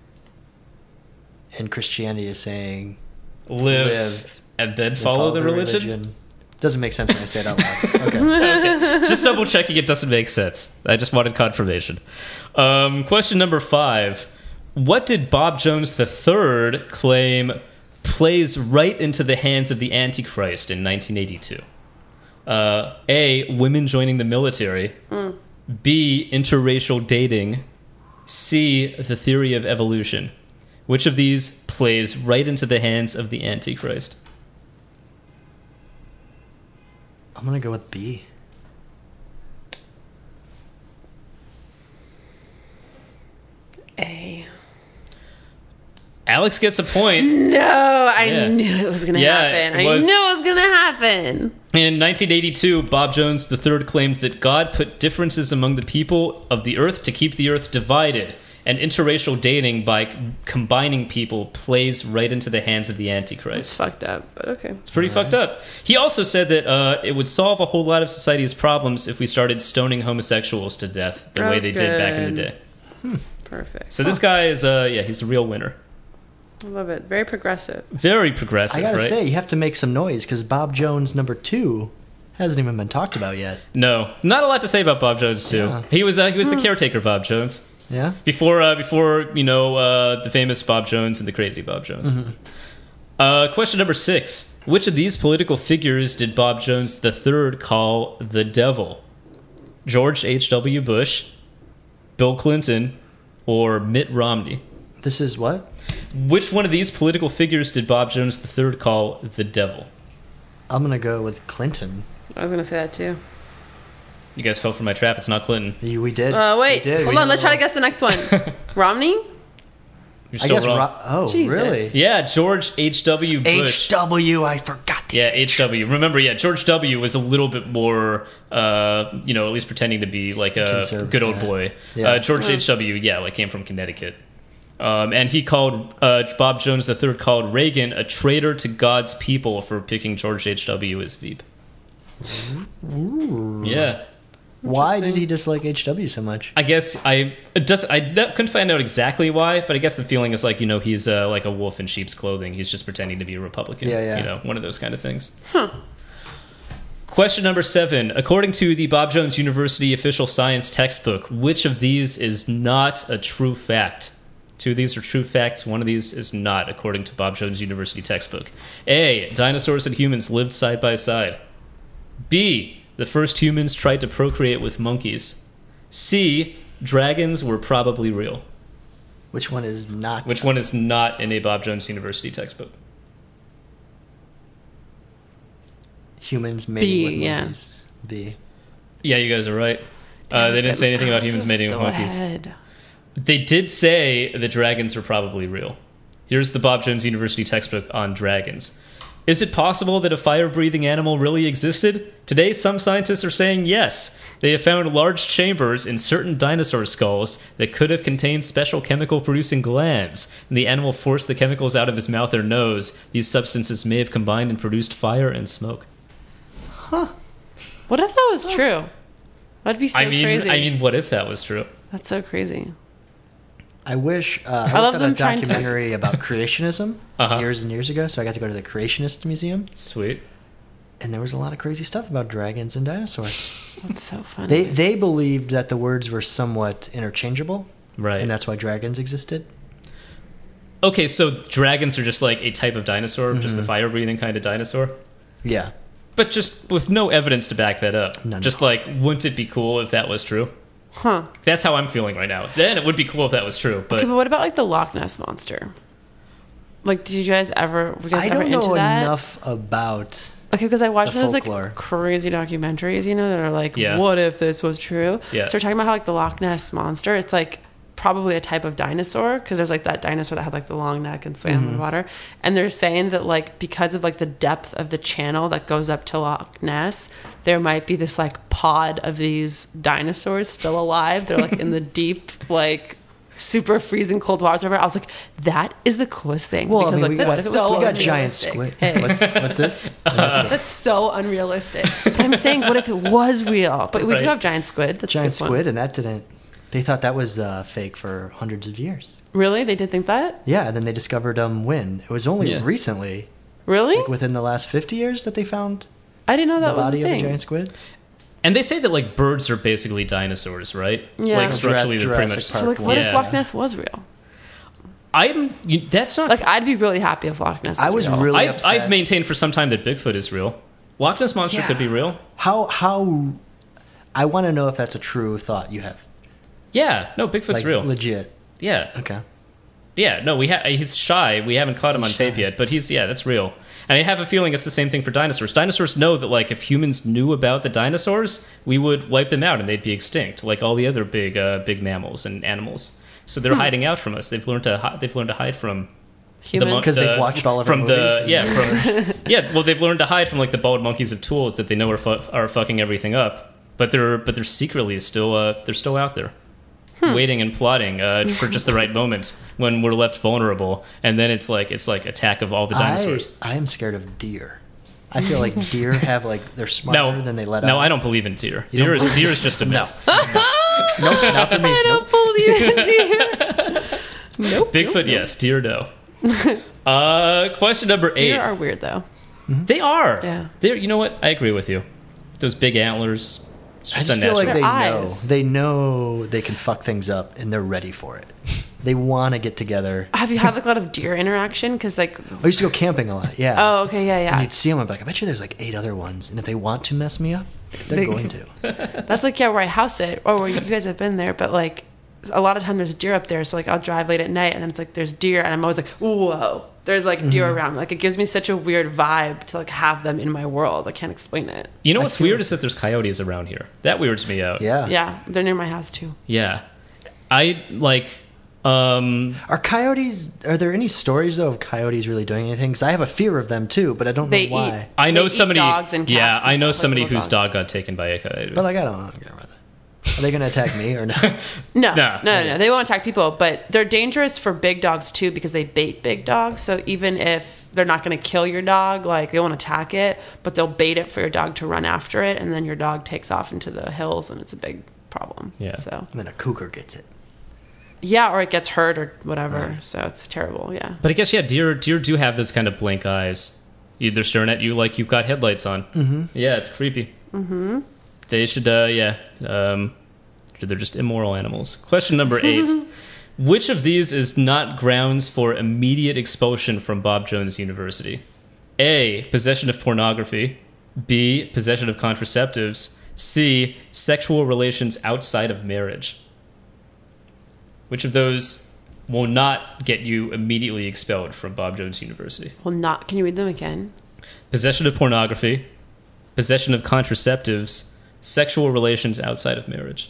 And Christianity is saying live, live and then then follow, the religion. Doesn't make sense when I say it out loud. Okay. Okay. Just double checking it doesn't make sense. I just wanted confirmation. Um, question number five. What did Bob Jones the third claim plays right into the hands of the Antichrist in nineteen eighty-two? Uh, A, women joining the military. Mm. B, interracial dating. C, the theory of evolution. Which of these plays right into the hands of the Antichrist? I'm gonna go with B. A. Alex gets a point. No, I Yeah. knew it was going to Yeah, happen. it was- I knew it was going to happen. In nineteen eighty-two, Bob Jones the third claimed that God put differences among the people of the earth to keep the earth divided, and interracial dating by combining people plays right into the hands of the It's Antichrist. fucked up, but okay. It's pretty fucked up. He also said that uh, it would solve a whole lot of society's problems if we started stoning homosexuals to death the Oh, way they did back in the good. day. Perfect. So this guy is, uh, yeah, he's a real winner. I love it. Very progressive. Very progressive, I gotta right? say, you have to make some noise because Bob Jones number two hasn't even been talked about yet. No, not a lot to say about Bob Jones too. Yeah. He was uh, he was the caretaker Bob Jones. Yeah. Before, uh, before you know, uh, the famous Bob Jones and the crazy Bob Jones. Uh, question number six: which of these political figures did Bob Jones the third call the devil? George H W. Bush, Bill Clinton, or Mitt Romney? This is what? Which one of these political figures did Bob Jones the third call the devil? I'm gonna go with Clinton. I was going to say that too. You guys fell for my trap. It's not Clinton. You- We did. Uh, We wait. did. Hold We- on. Let's try to guess the next one. Romney? You're I still guess. wrong. Ro- oh, Jesus. really? Yeah, George H W. Bush. H W. I forgot the. Yeah, H W. Remember, yeah, George W. was a little bit more, uh, you know, at least pretending to be like a Conservative, good old yeah. boy. Yeah. Uh, George H W. Yeah, like came from Connecticut. Um, and he called, uh, Bob Jones the third called Reagan a traitor to God's people for picking George H W as Veep. Yeah. Why did he dislike H W so much? I guess I it does I ne- couldn't find out exactly why, but I guess the feeling is like, you know, he's uh, like a wolf in sheep's clothing. He's just pretending to be a Republican. Yeah, yeah. You know, one of those kind of things. Huh. Question number seven. According to the Bob Jones University official science textbook, which of these is not a true fact? Two of these are true facts. One of these is not, according to Bob Jones University textbook. A. Dinosaurs and humans lived side by side. B. The first humans tried to procreate with monkeys. C. Dragons were probably real. Which one is not? Which one is not in a Bob Jones University textbook? Humans mating B, with yeah. monkeys. B. Yeah, you guys are right. Uh, they didn't say anything about humans mating with Still monkeys. ahead. They did say the dragons are probably real. Here's the Bob Jones University textbook on dragons. Is it possible that a fire-breathing animal really existed? Today, some scientists are saying yes. They have found large chambers in certain dinosaur skulls that could have contained special chemical-producing glands. And the animal forced the chemicals out of his mouth or nose. These substances may have combined and produced fire and smoke. What if that was true? That'd be so I mean, crazy. I mean, what if that was true? That's so crazy. I wish uh, I I love looked at them a trying to- documentary about creationism Uh-huh. years and years ago, so I got to go to the Creationist Museum, Sweet. and there was a lot of crazy stuff about dragons and dinosaurs. That's so funny. they they believed that the words were somewhat interchangeable, Right. and that's why dragons existed. Okay, so dragons are just like a type of dinosaur, just the fire-breathing kind of dinosaur? Yeah, But just with no evidence to back that up. No, no. Just like, wouldn't it be cool if that was true? huh. That's how I'm feeling right now. Then it would be cool if that was true. But Okay, but what about like the Loch Ness monster? Like, did you guys ever? Were you guys I ever don't know into that? enough about. Okay, because I watched the those folklore. like crazy documentaries, you know, that are like, Yeah. what if this was true? Yeah. So we're talking about how like the Loch Ness monster, it's like probably a type of dinosaur because there's like that dinosaur that had like the long neck and swam Mm-hmm. in water. And they're saying that like because of like the depth of the channel that goes up to Loch Ness, there might be this like pod of these dinosaurs still alive. They're like in the deep like super freezing cold waters. Whatever. I was like, that is the coolest thing. Well, because I mean, like we what got, if it was we so got giant unrealistic? squid. Hey. What's, what's this? I missed it. That's so unrealistic. But I'm saying, what if it was real? But we Right. do have giant squid. That's a Giant good one. squid, and that didn't. They thought that was uh, fake for hundreds of years. Really? They did think that? Yeah, and then they discovered um when it was only Yeah. recently, Really? like within the last fifty years, that they found I didn't know that the was a body of a thing. giant squid. And they say that like birds are basically dinosaurs, right? Yeah. Like structurally, they're pretty Jurassic much. So, like, what Yeah. if Loch Ness was real? I'm. You, that's not. Like, I'd be really happy if Loch Ness was I was real. really I've, upset. I've maintained for some time that Bigfoot is real. Loch Ness monster Yeah. could be real. How how I want to know if that's a true thought you have. Yeah. No, Bigfoot's Like real. legit. Yeah. Okay. Yeah. No, we ha- he's shy. We haven't caught him He's on tape shy. yet, but he's yeah, that's real. And I have a feeling it's the same thing for dinosaurs. Dinosaurs know that like if humans knew about the dinosaurs, we would wipe them out and they'd be extinct, like all the other big uh, big mammals and animals. So they're hiding out from us. They've learned to hi- they've learned to hide from Humans? mon- 'Cause they've watched all of our from the movies yeah from yeah. Well, they've learned to hide from like the bald monkeys of tools that they know are fu- are fucking everything up. But they're but they're secretly still uh, they're still out there. Waiting and plotting uh, for just the right moment when we're left vulnerable, and then it's like it's like attack of all the dinosaurs. I, I am scared of deer. I feel like deer have like they're smarter No, than they let no, out. I don't believe in deer. You Deer don't is believe- deer is just a myth. Nope, not for me. I Nope. don't believe in deer. Nope. Bigfoot, yes. Deer, no. uh, question number eight. Deer are weird, though. They are. Yeah. They're. You know what? I agree with you. Those big antlers. It's I just, just feel like unnatural. they Their know. eyes. They know they can fuck things up, and they're ready for it. They want to get together. Have you had like a lot of deer interaction? Because like, I used to go camping a lot. Yeah. oh, okay, yeah, And yeah. you'd see them. I'm like, I bet you there's like eight other ones, and if they want to mess me up, they're They- going to. That's like yeah, where I house it, or where you guys have been there. But like, a lot of time there's deer up there, so like I'll drive late at night, and then it's like there's deer, and I'm always like, whoa, there's like deer Mm-hmm. around. Like it gives me such a weird vibe to like have them in my world. I can't explain it. You know I what's feel- weird is that there's coyotes around here. That weirds me out. Yeah. Yeah, they're near my house too. Yeah. I like. Um. Are coyotes? Are there any stories though of coyotes really doing anything? Because I have a fear of them too, but I don't They know why. eat- I know They eat somebody. dogs and yeah, cats and I know stuff, like somebody little whose dogs. dog got taken by a coyote. But like, I don't, I don't care about that. Are they going to attack me or no? No, Nah. no, no, no. They won't attack people, but they're dangerous for big dogs too because they bait big dogs. So even if they're not going to kill your dog, like they won't attack it, but they'll bait it for your dog to run after it, and then your dog takes off into the hills, and it's a big problem. Yeah. So And then a cougar gets it. yeah, or it gets hurt or whatever. So it's terrible. Yeah. But I guess yeah, deer deer do have those kind of blank eyes. You, they're staring at you like you've got headlights on. Mm-hmm. Yeah, it's creepy. Mm-hmm. They should, uh, yeah. Um, they're just immoral animals. Question number eight: which of these is not grounds for immediate expulsion from Bob Jones University? A. Possession of pornography. B. Possession of contraceptives. C. Sexual relations outside of marriage. Which of those will not get you immediately expelled from Bob Jones University? Well, not. Can you read them again? Possession of pornography, possession of contraceptives, sexual relations outside of marriage.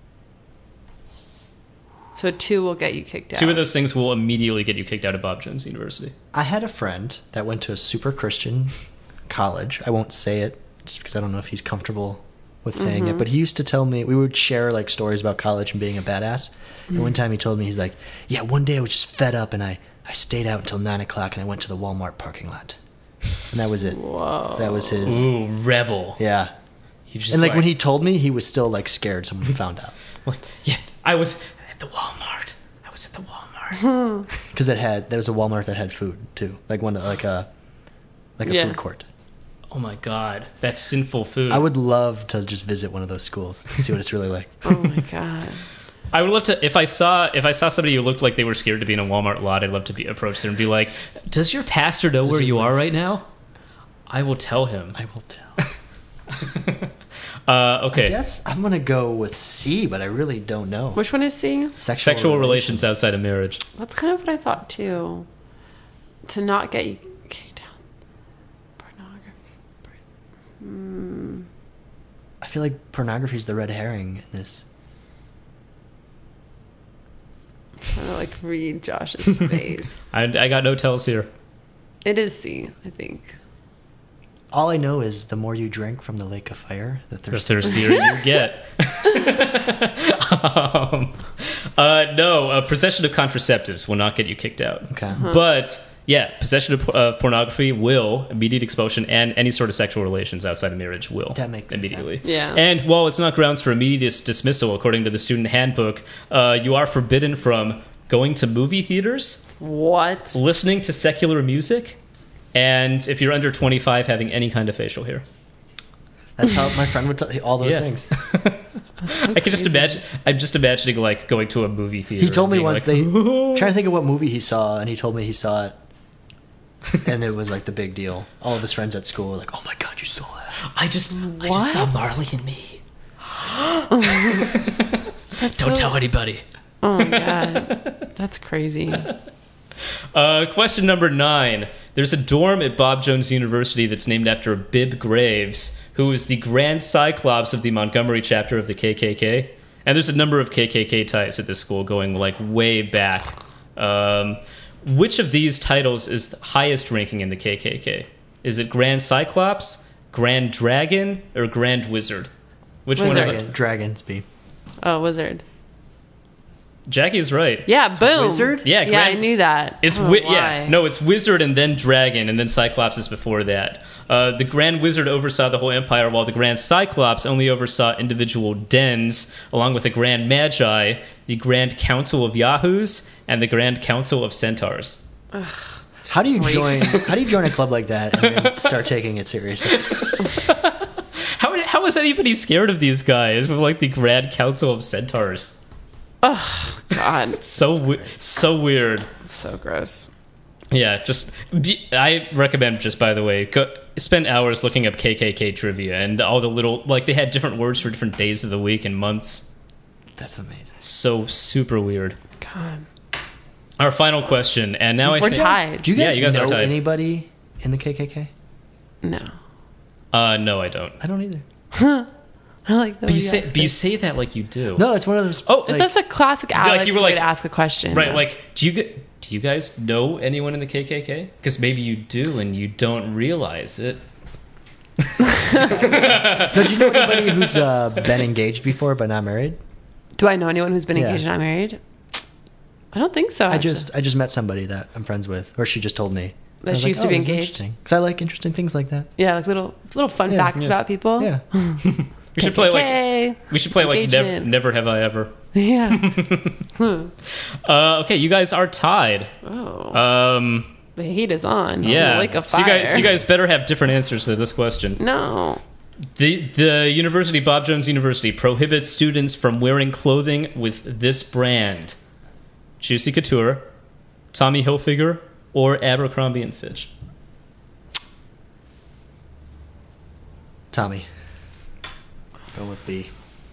So two will get you kicked out. Two of those things will immediately get you kicked out of Bob Jones University. I had a friend that went to a super Christian college. I won't say it just because I don't know if he's comfortable with saying Mm-hmm. it, but he used to tell me, we would share like stories about college and being a badass. Mm-hmm. And one time he told me, he's like, yeah, one day I was just fed up and I, I stayed out until nine o'clock and I went to the Walmart parking lot. And that was it. Whoa. That was his. Ooh, rebel. Yeah. He just And like, when he told me, he was still like scared someone found out. like, yeah, I was at the Walmart. I was at the Walmart. Because it had, there was a Walmart that had food too. Like one, like a, like a Yeah. food court. Oh my God, that's sinful food. I would love to just visit one of those schools and see what it's really like. Oh my god. I would love to if I saw if I saw somebody who looked like they were scared to be in a Walmart lot. I'd love to be approach them and be like, "Does your pastor know where he you know? are right now?" I will tell him. I will tell. Uh, okay. Yes, I'm gonna go with C, but I really don't know. Which one is C? Sexual, Sexual relations outside of marriage. That's kind of what I thought too. To not get you kicked out. Pornography. Hmm. I feel like pornography is the red herring in this. I'm trying to like read Josh's face. I, I got no tells here. It is C, I think. All I know is the more you drink from the lake of fire, the The thirstier. thirstier you get. um, uh, no, uh, possession of contraceptives will not get you kicked out. Okay. But yeah, possession of uh, pornography will, immediate expulsion, and any sort of sexual relations outside of marriage will. That makes sense. immediately. Yeah. And while it's not grounds for immediate dis- dismissal, according to the student handbook, uh, you are forbidden from going to movie theaters, What? listening to secular music, and if you're under twenty-five, having any kind of facial hair. That's how my friend would tell all those Yeah. things. I can just imagine. I'm just imagining like going to a movie theater. He told and me being once like, they I'm trying to think of what movie he saw, and he told me he saw it, and it was like the big deal. All of his friends at school were like, "Oh my god, you saw that!" I just, I just saw What? Marley and Me. That's Don't so- tell anybody. Oh my god. That's crazy. Uh, question number nine. There's a dorm at Bob Jones University that's named after Bibb Graves, who is the Grand Cyclops of the Montgomery chapter of the K K K. And there's a number of K K K ties at this school going like way back. Um, which of these titles is the highest ranking in the K K K? Is it Grand Cyclops, Grand Dragon, or Grand Wizard? Which one is Wizard. it? Dragon, Dragons be. Oh, wizard. Jackie's right. Yeah, boom. wizard? Yeah, yeah, Grand- I knew that. It's I don't wi- know yeah, why. no, it's Wizard and then Dragon, and then Cyclops is before that. Uh, the Grand Wizard oversaw the whole empire, while the Grand Cyclops only oversaw individual dens, along with the Grand Magi, the Grand Council of Yahoos, and the Grand Council of Centaurs. How do you Freaks. join? How do you join a club like that and then start taking it seriously? How how is anybody scared of these guys with like the Grand Council of Centaurs? Oh God, So we- so weird. so gross. Yeah, just I recommend just by the way, go, spend hours looking up K K K trivia and all the little like they had different words for different days of the week and months. That's amazing. So super weird. God, Our final question, and now I we're think, tied. Do you guys, Yeah, you guys are know tied. anybody in the K K K? No, Uh, no, I don't. I don't either. I like the But way you say, asked but you it. say that like you do. No, it's one of those. Oh, like, That's a classic Alex you were way like- to ask a question. Right, like, do you get? Do you guys know anyone in the K K K? Because maybe you do and you don't realize it. no, do you know anybody who's uh, been engaged before but not married? do I know anyone who's been Yeah. engaged and not married? I don't think so. I actually. just I just met somebody that I'm friends with, or she just told me That she used to be engaged? Because I like interesting things like that. yeah, like little little fun Yeah, facts yeah. about people. Yeah. We should play like K K K, we should play like never, engagement. never have I ever. Yeah. Uh, okay, you guys are tied. Oh, Um, the heat is on. yeah. The lake of So fire. you guys, so you guys better have different answers to this question. No. The the university, Bob Jones University, prohibits students from wearing clothing with this brand: Juicy Couture, Tommy Hilfiger, or Abercrombie and Fitch. Tommy. Go with B.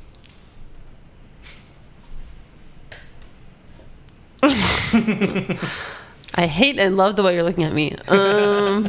I hate and love the way you're looking at me. Um,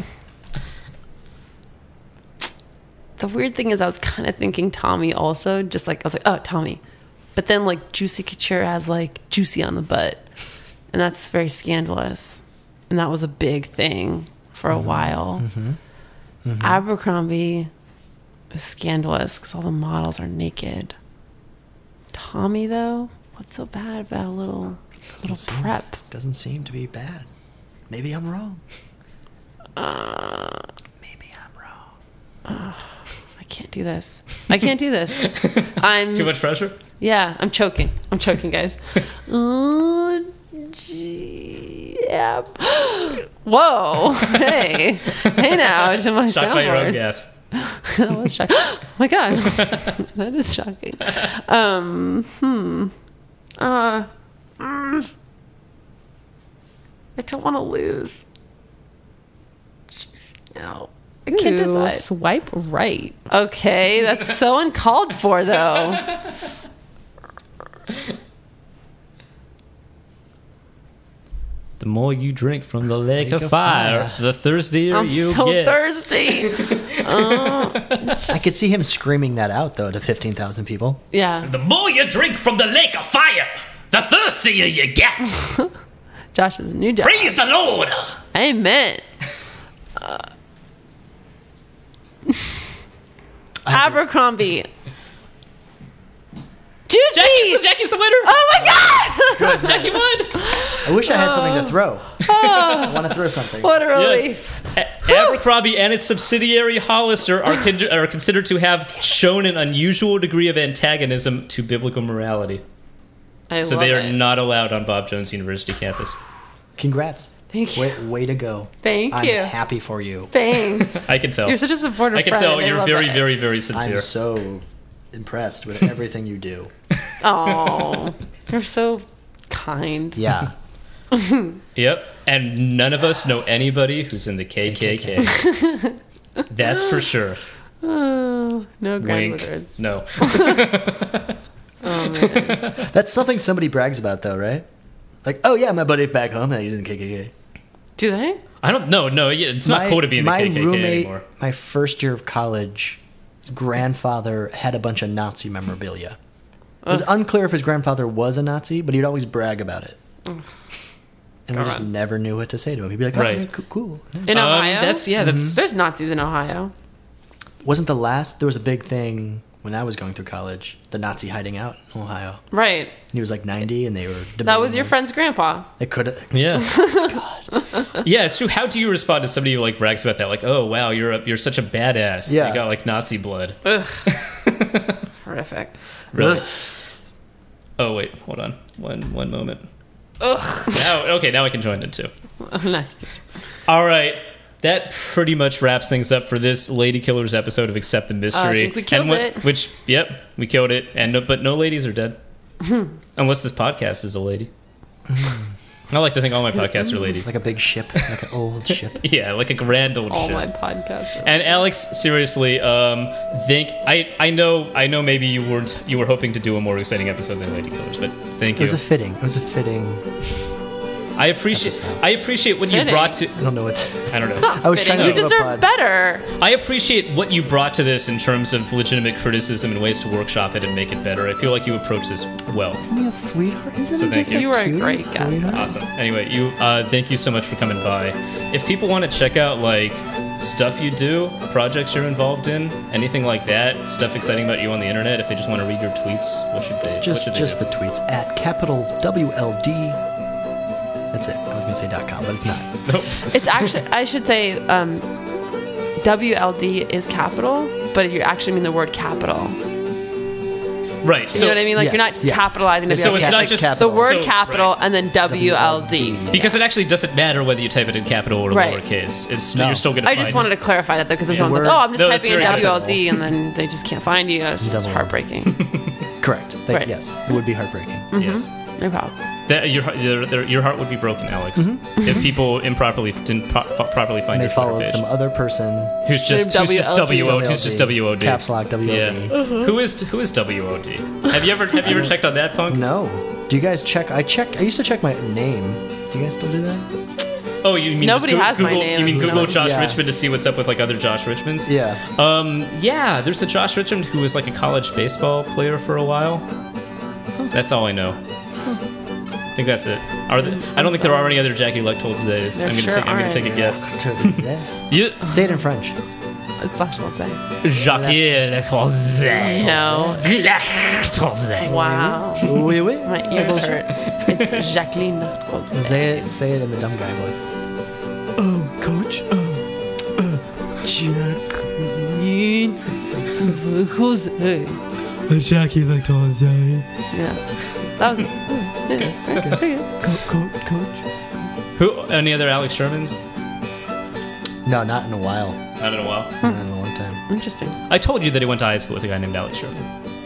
the weird thing is, I was kind of thinking Tommy also, just like, I was like, oh, Tommy. But then, like, Juicy Couture has, like, juicy on the butt. And that's very scandalous. And that was a big thing for a while. Abercrombie is scandalous because all the models are naked. Tommy, though, what's so bad about a little, little seem- prep? Doesn't seem to be bad. Maybe I'm wrong. Uh, Maybe I'm wrong. I can't do this. I can't do this. I'm Too much pressure? Yeah, I'm choking. I'm choking, guys. Oh, gee. Yeah. Whoa. Hey. Hey now to my Shocked by your own soundboard. gasp. That was shocking. Oh my god. That is shocking. Um, hmm. Uh, mm. I don't want to lose. No. I can't Ooh, decide. swipe right. Okay, that's so uncalled for, though. The more you drink from the lake, Lake of, of fire, fire. the thirstier I'm you so get. thirsty. Oh, I could see him screaming that out though to fifteen thousand people. yeah. The more you drink from the lake of fire, the thirstier you get. Josh's new job. Praise the Lord. Amen. Uh, Abercrombie. Juicy. Jackie's, Jackie's the winner. Oh my God! Jackie won. I wish I had something to throw. I want to throw something. What a relief. A- Abercrombie and its subsidiary Hollister are, con- are considered to have shown an unusual degree of antagonism to biblical morality. I So love they are it. not allowed on Bob Jones University campus. Congrats. Thank you. Way, way to go. Thank I'm you. happy for you. Thanks. I can tell. You're such a supportive I can friend. tell and I you're love very, it. very, very sincere. I'm so impressed with everything you do. Oh, you're so kind. Yeah. Yep. And none of us know anybody who's in the K K K. That's for sure. Oh, no grand Wink. wizards. No. Oh man. That's something somebody brags about though, right? Like, oh yeah, my buddy back home, he's in the K K K. Do they? I don't know. No, yeah, it's not my, cool to be in the my K K K roommate, anymore. My first year of college, his grandfather had a bunch of Nazi memorabilia. It was unclear if his grandfather was a Nazi, but he'd always brag about it. And we just God. never knew what to say to him. He'd be like, "Oh, Right. yeah, cool, cool." In Um, Ohio? that's yeah. That's There's Nazis in Ohio. Wasn't the last? There was a big thing when I was going through college. The Nazi hiding out in Ohio. Right. He was like ninety, and they were. That was debating your him. friend's grandpa. They could have. yeah. Yeah, it's true. How do you respond to somebody who like brags about that? Like, oh wow, you're a, you're such a badass. Yeah. You got like Nazi blood. Ugh. Horrific. Really? Oh wait, hold on. One one moment. Ugh. Now, okay, now I can join in too. Like, All right. That pretty much wraps things up for this Lady Killers episode of Accept the Mystery. think we killed and what- it. Which, yep, we killed it. And no, but no ladies are dead, unless this podcast is a lady. I like to think all my podcasts are ladies. Like a big ship, like an old ship. Yeah, like a grand old all ship. my podcasts are. And Alex, seriously, um, think I I know I know maybe you weren't you were hoping to do a more exciting episode than Lady Killers, but thank It you. was a fitting. It was a fitting. I appreciate I appreciate what you Fitting. brought to I don't know what. I don't know. I was Fitting. trying to You think of a deserve pod. better. I appreciate what you brought to this in terms of legitimate criticism and ways to workshop it and make it better. I feel like you approached this well. Isn't he a sweetheart? Isn't So he thank just you. a You were a cutie great guest. sweetheart? Awesome. Anyway, you uh, thank you so much for coming by. If people want to check out like stuff you do, projects you're involved in, anything like that, stuff exciting about you on the internet, if they just want to read your tweets, what should they? what Just, should they just do? the tweets at capital W L D. That's it. I was gonna say .com, but it's not. Nope. It's actually, I should say, um, W L D is capital, but if you actually mean the word capital. Right. You So know what I mean? Like yes, you're not just yeah. capitalizing W L D. So it's Yeah, not it's just capital. the word so- capital right. and then W L D. Because it actually doesn't matter whether you type it in capital or Right. lowercase. It's No. you're still gonna. I just find wanted it. to clarify that though, because Yeah, someone's like, we're- "Oh, I'm just No, that's typing in very W L D," and then they just can't find you. It's just Double. heartbreaking. Correct. They- Right. Yes, it would be heartbreaking. Yes. No problem. That, your, heart- your, their- your heart would be broken, Alex, if people improperly didn't pro- fo- properly find And they your Twitter followed page. some other person. Who's just, who's just W L D. W O D? Who's just W O D? Caps lock W O D. Yeah. Who is who is W O D? Have you ever have you ever checked on that, Punk? No. Do you guys check? I checked. I used to check my name. Do you guys still do that? Oh, you mean Nobody just Goo- has my Google, name. You mean Google No. Josh Yeah. Richmond to see what's up with like other Josh Richmonds? Yeah. Um. Yeah. There's a Josh Richmond who was like a college baseball player for a while. That's all I know. I think that's it. Are there, I don't think there are any other Jackie Lechtold Zays. There I'm gonna sure take. I'm gonna aren't. take a guess. Yeah. You, Say it in French. It's Lachlan say. Jackie Lechtold Zay. No. Lechtold Zay. Wow. Oui, oui. My ears hurt. It's Jacqueline Lachlan. Say it. Say it in the dumb guy voice. Um, coach. Um, uh, Jacqueline. Jose. Jackie Lechtold. Yeah. That was good. Pretty good. Coach. Coach. Who? Any other Alex Shermans? No, not in a while. Not in a while. Not in a long time. Interesting. I told you that he went to high school with a guy named Alex Sherman.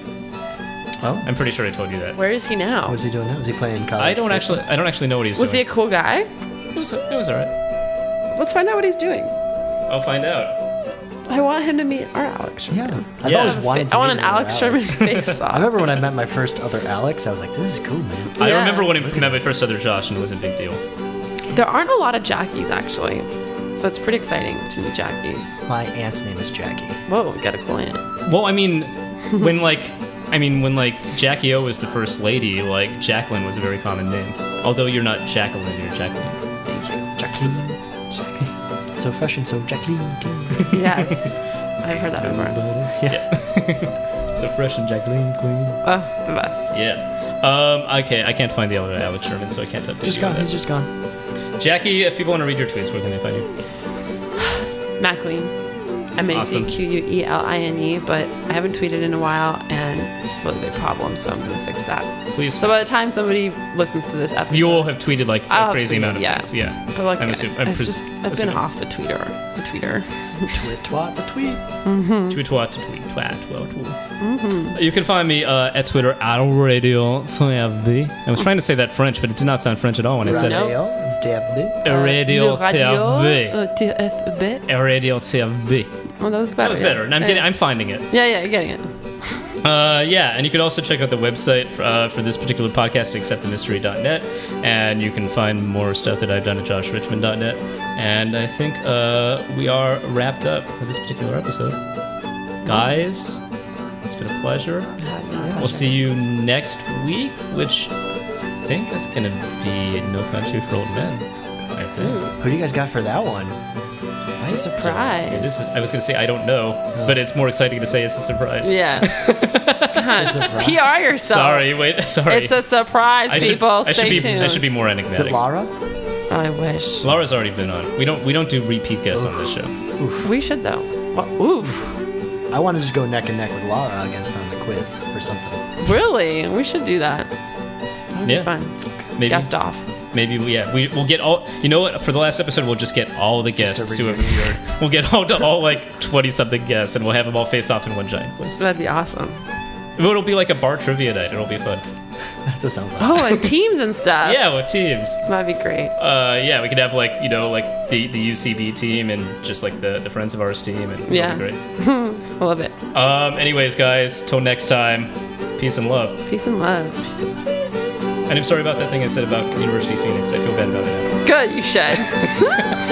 Oh. I'm pretty sure I told you that. Where is he now? What is he doing now? Is he playing college? I don't actually. I don't actually know what he's Was he a doing. cool guy? It was. It was alright. Let's find out what he's doing. I'll find out. I want him to meet our Alex Sherman. Yeah. I've Yeah. always wanted to I want meet an another Alex Sherman face I off. remember when I met my first other Alex, I was like, this is cool, man. I Yeah. remember when I met my first other Josh, and it was a big deal. There aren't a lot of Jackies, actually. So it's pretty exciting to meet Jackies. My aunt's name is Jackie. Whoa, we got a cool aunt. Well, I mean, when like, I mean, when like Jackie O was the first lady, like Jacqueline was a very common name. Although you're not Jacqueline, you're Jacqueline. Thank you. Jacqueline. Jacqueline. So fresh and so Jacqueline. Yes. I've heard that before. Yeah. So fresh and Jacqueline clean. Oh, the best. Yeah. Um, okay, I can't find the other Alex Sherman, so I can't update Just you gone. on that. He's just gone. Jackie, if people want to read your tweets, where can they find you? Maclean. M A C Q U E L I N E, but I haven't tweeted in a while, and it's a really big problem, so I'm going to fix that. Please. So by the time somebody listens to this episode... You will have tweeted like a I'll have crazy tweeted, amount of yeah. things. Yeah. But like, I'm assuming. I'm I've, pres- just, I've been assuming. off the tweeter. The tweeter. Twit twat the tweet. Mm-hmm. Tweet twat to tweet twat well tweet. Mm-hmm. You can find me uh, at Twitter at Radio T F B. I was trying to say that French, but it did not sound French at all when I said it. Radio T F B. Radio T F B. Uh, T F B. Radio T F B. Well, that was better. That was yeah. better, and I'm yeah. getting. I'm finding it. Yeah, yeah, you're getting it. Uh, yeah, and you can also check out the website for, uh, for this particular podcast, accept the mystery dot net, and you can find more stuff that I've done at josh richmond dot net. And I think uh, we are wrapped up for this particular episode. Guys, it's been a pleasure. We'll see you next week, which I think is going to be No Country for Old Men. I think. Who do you guys got for that one? It's a surprise. This is, I was going to say I don't know, but it's more exciting to say it's a surprise. Yeah. God, P R yourself. Sorry, wait, sorry. It's a surprise, I should, people. I Stay should be, tuned. I should be more Is enigmatic. it Lara? Oh, I wish. Laura's already been on. We don't we don't do repeat guests on this show. We should, though. Well, oof. I want to just go neck and neck with Lara against on the quiz or something. Really? We should do that. That would Yeah. be fun. Maybe Guest off. maybe we, yeah we we'll get all. You know what? For the last episode, we'll just get all the guests Just who a have. We'll get all to all like twenty something guests, and we'll have them all face off in one giant quiz. That'd be awesome. It'll be like a bar trivia night. It'll be fun. That does sound fun. Oh, and teams and stuff. Yeah, with teams. That'd be great. Uh, yeah, we could have like you know like the, the U C B team and just like the, the Friends of Ours team, and Yeah. it'll be great. I love it. Um. Anyways, guys, till next time, peace and love. Peace and love. Peace and love. And I'm sorry about that thing I said about University of Phoenix. I feel bad about it now. Good, you should.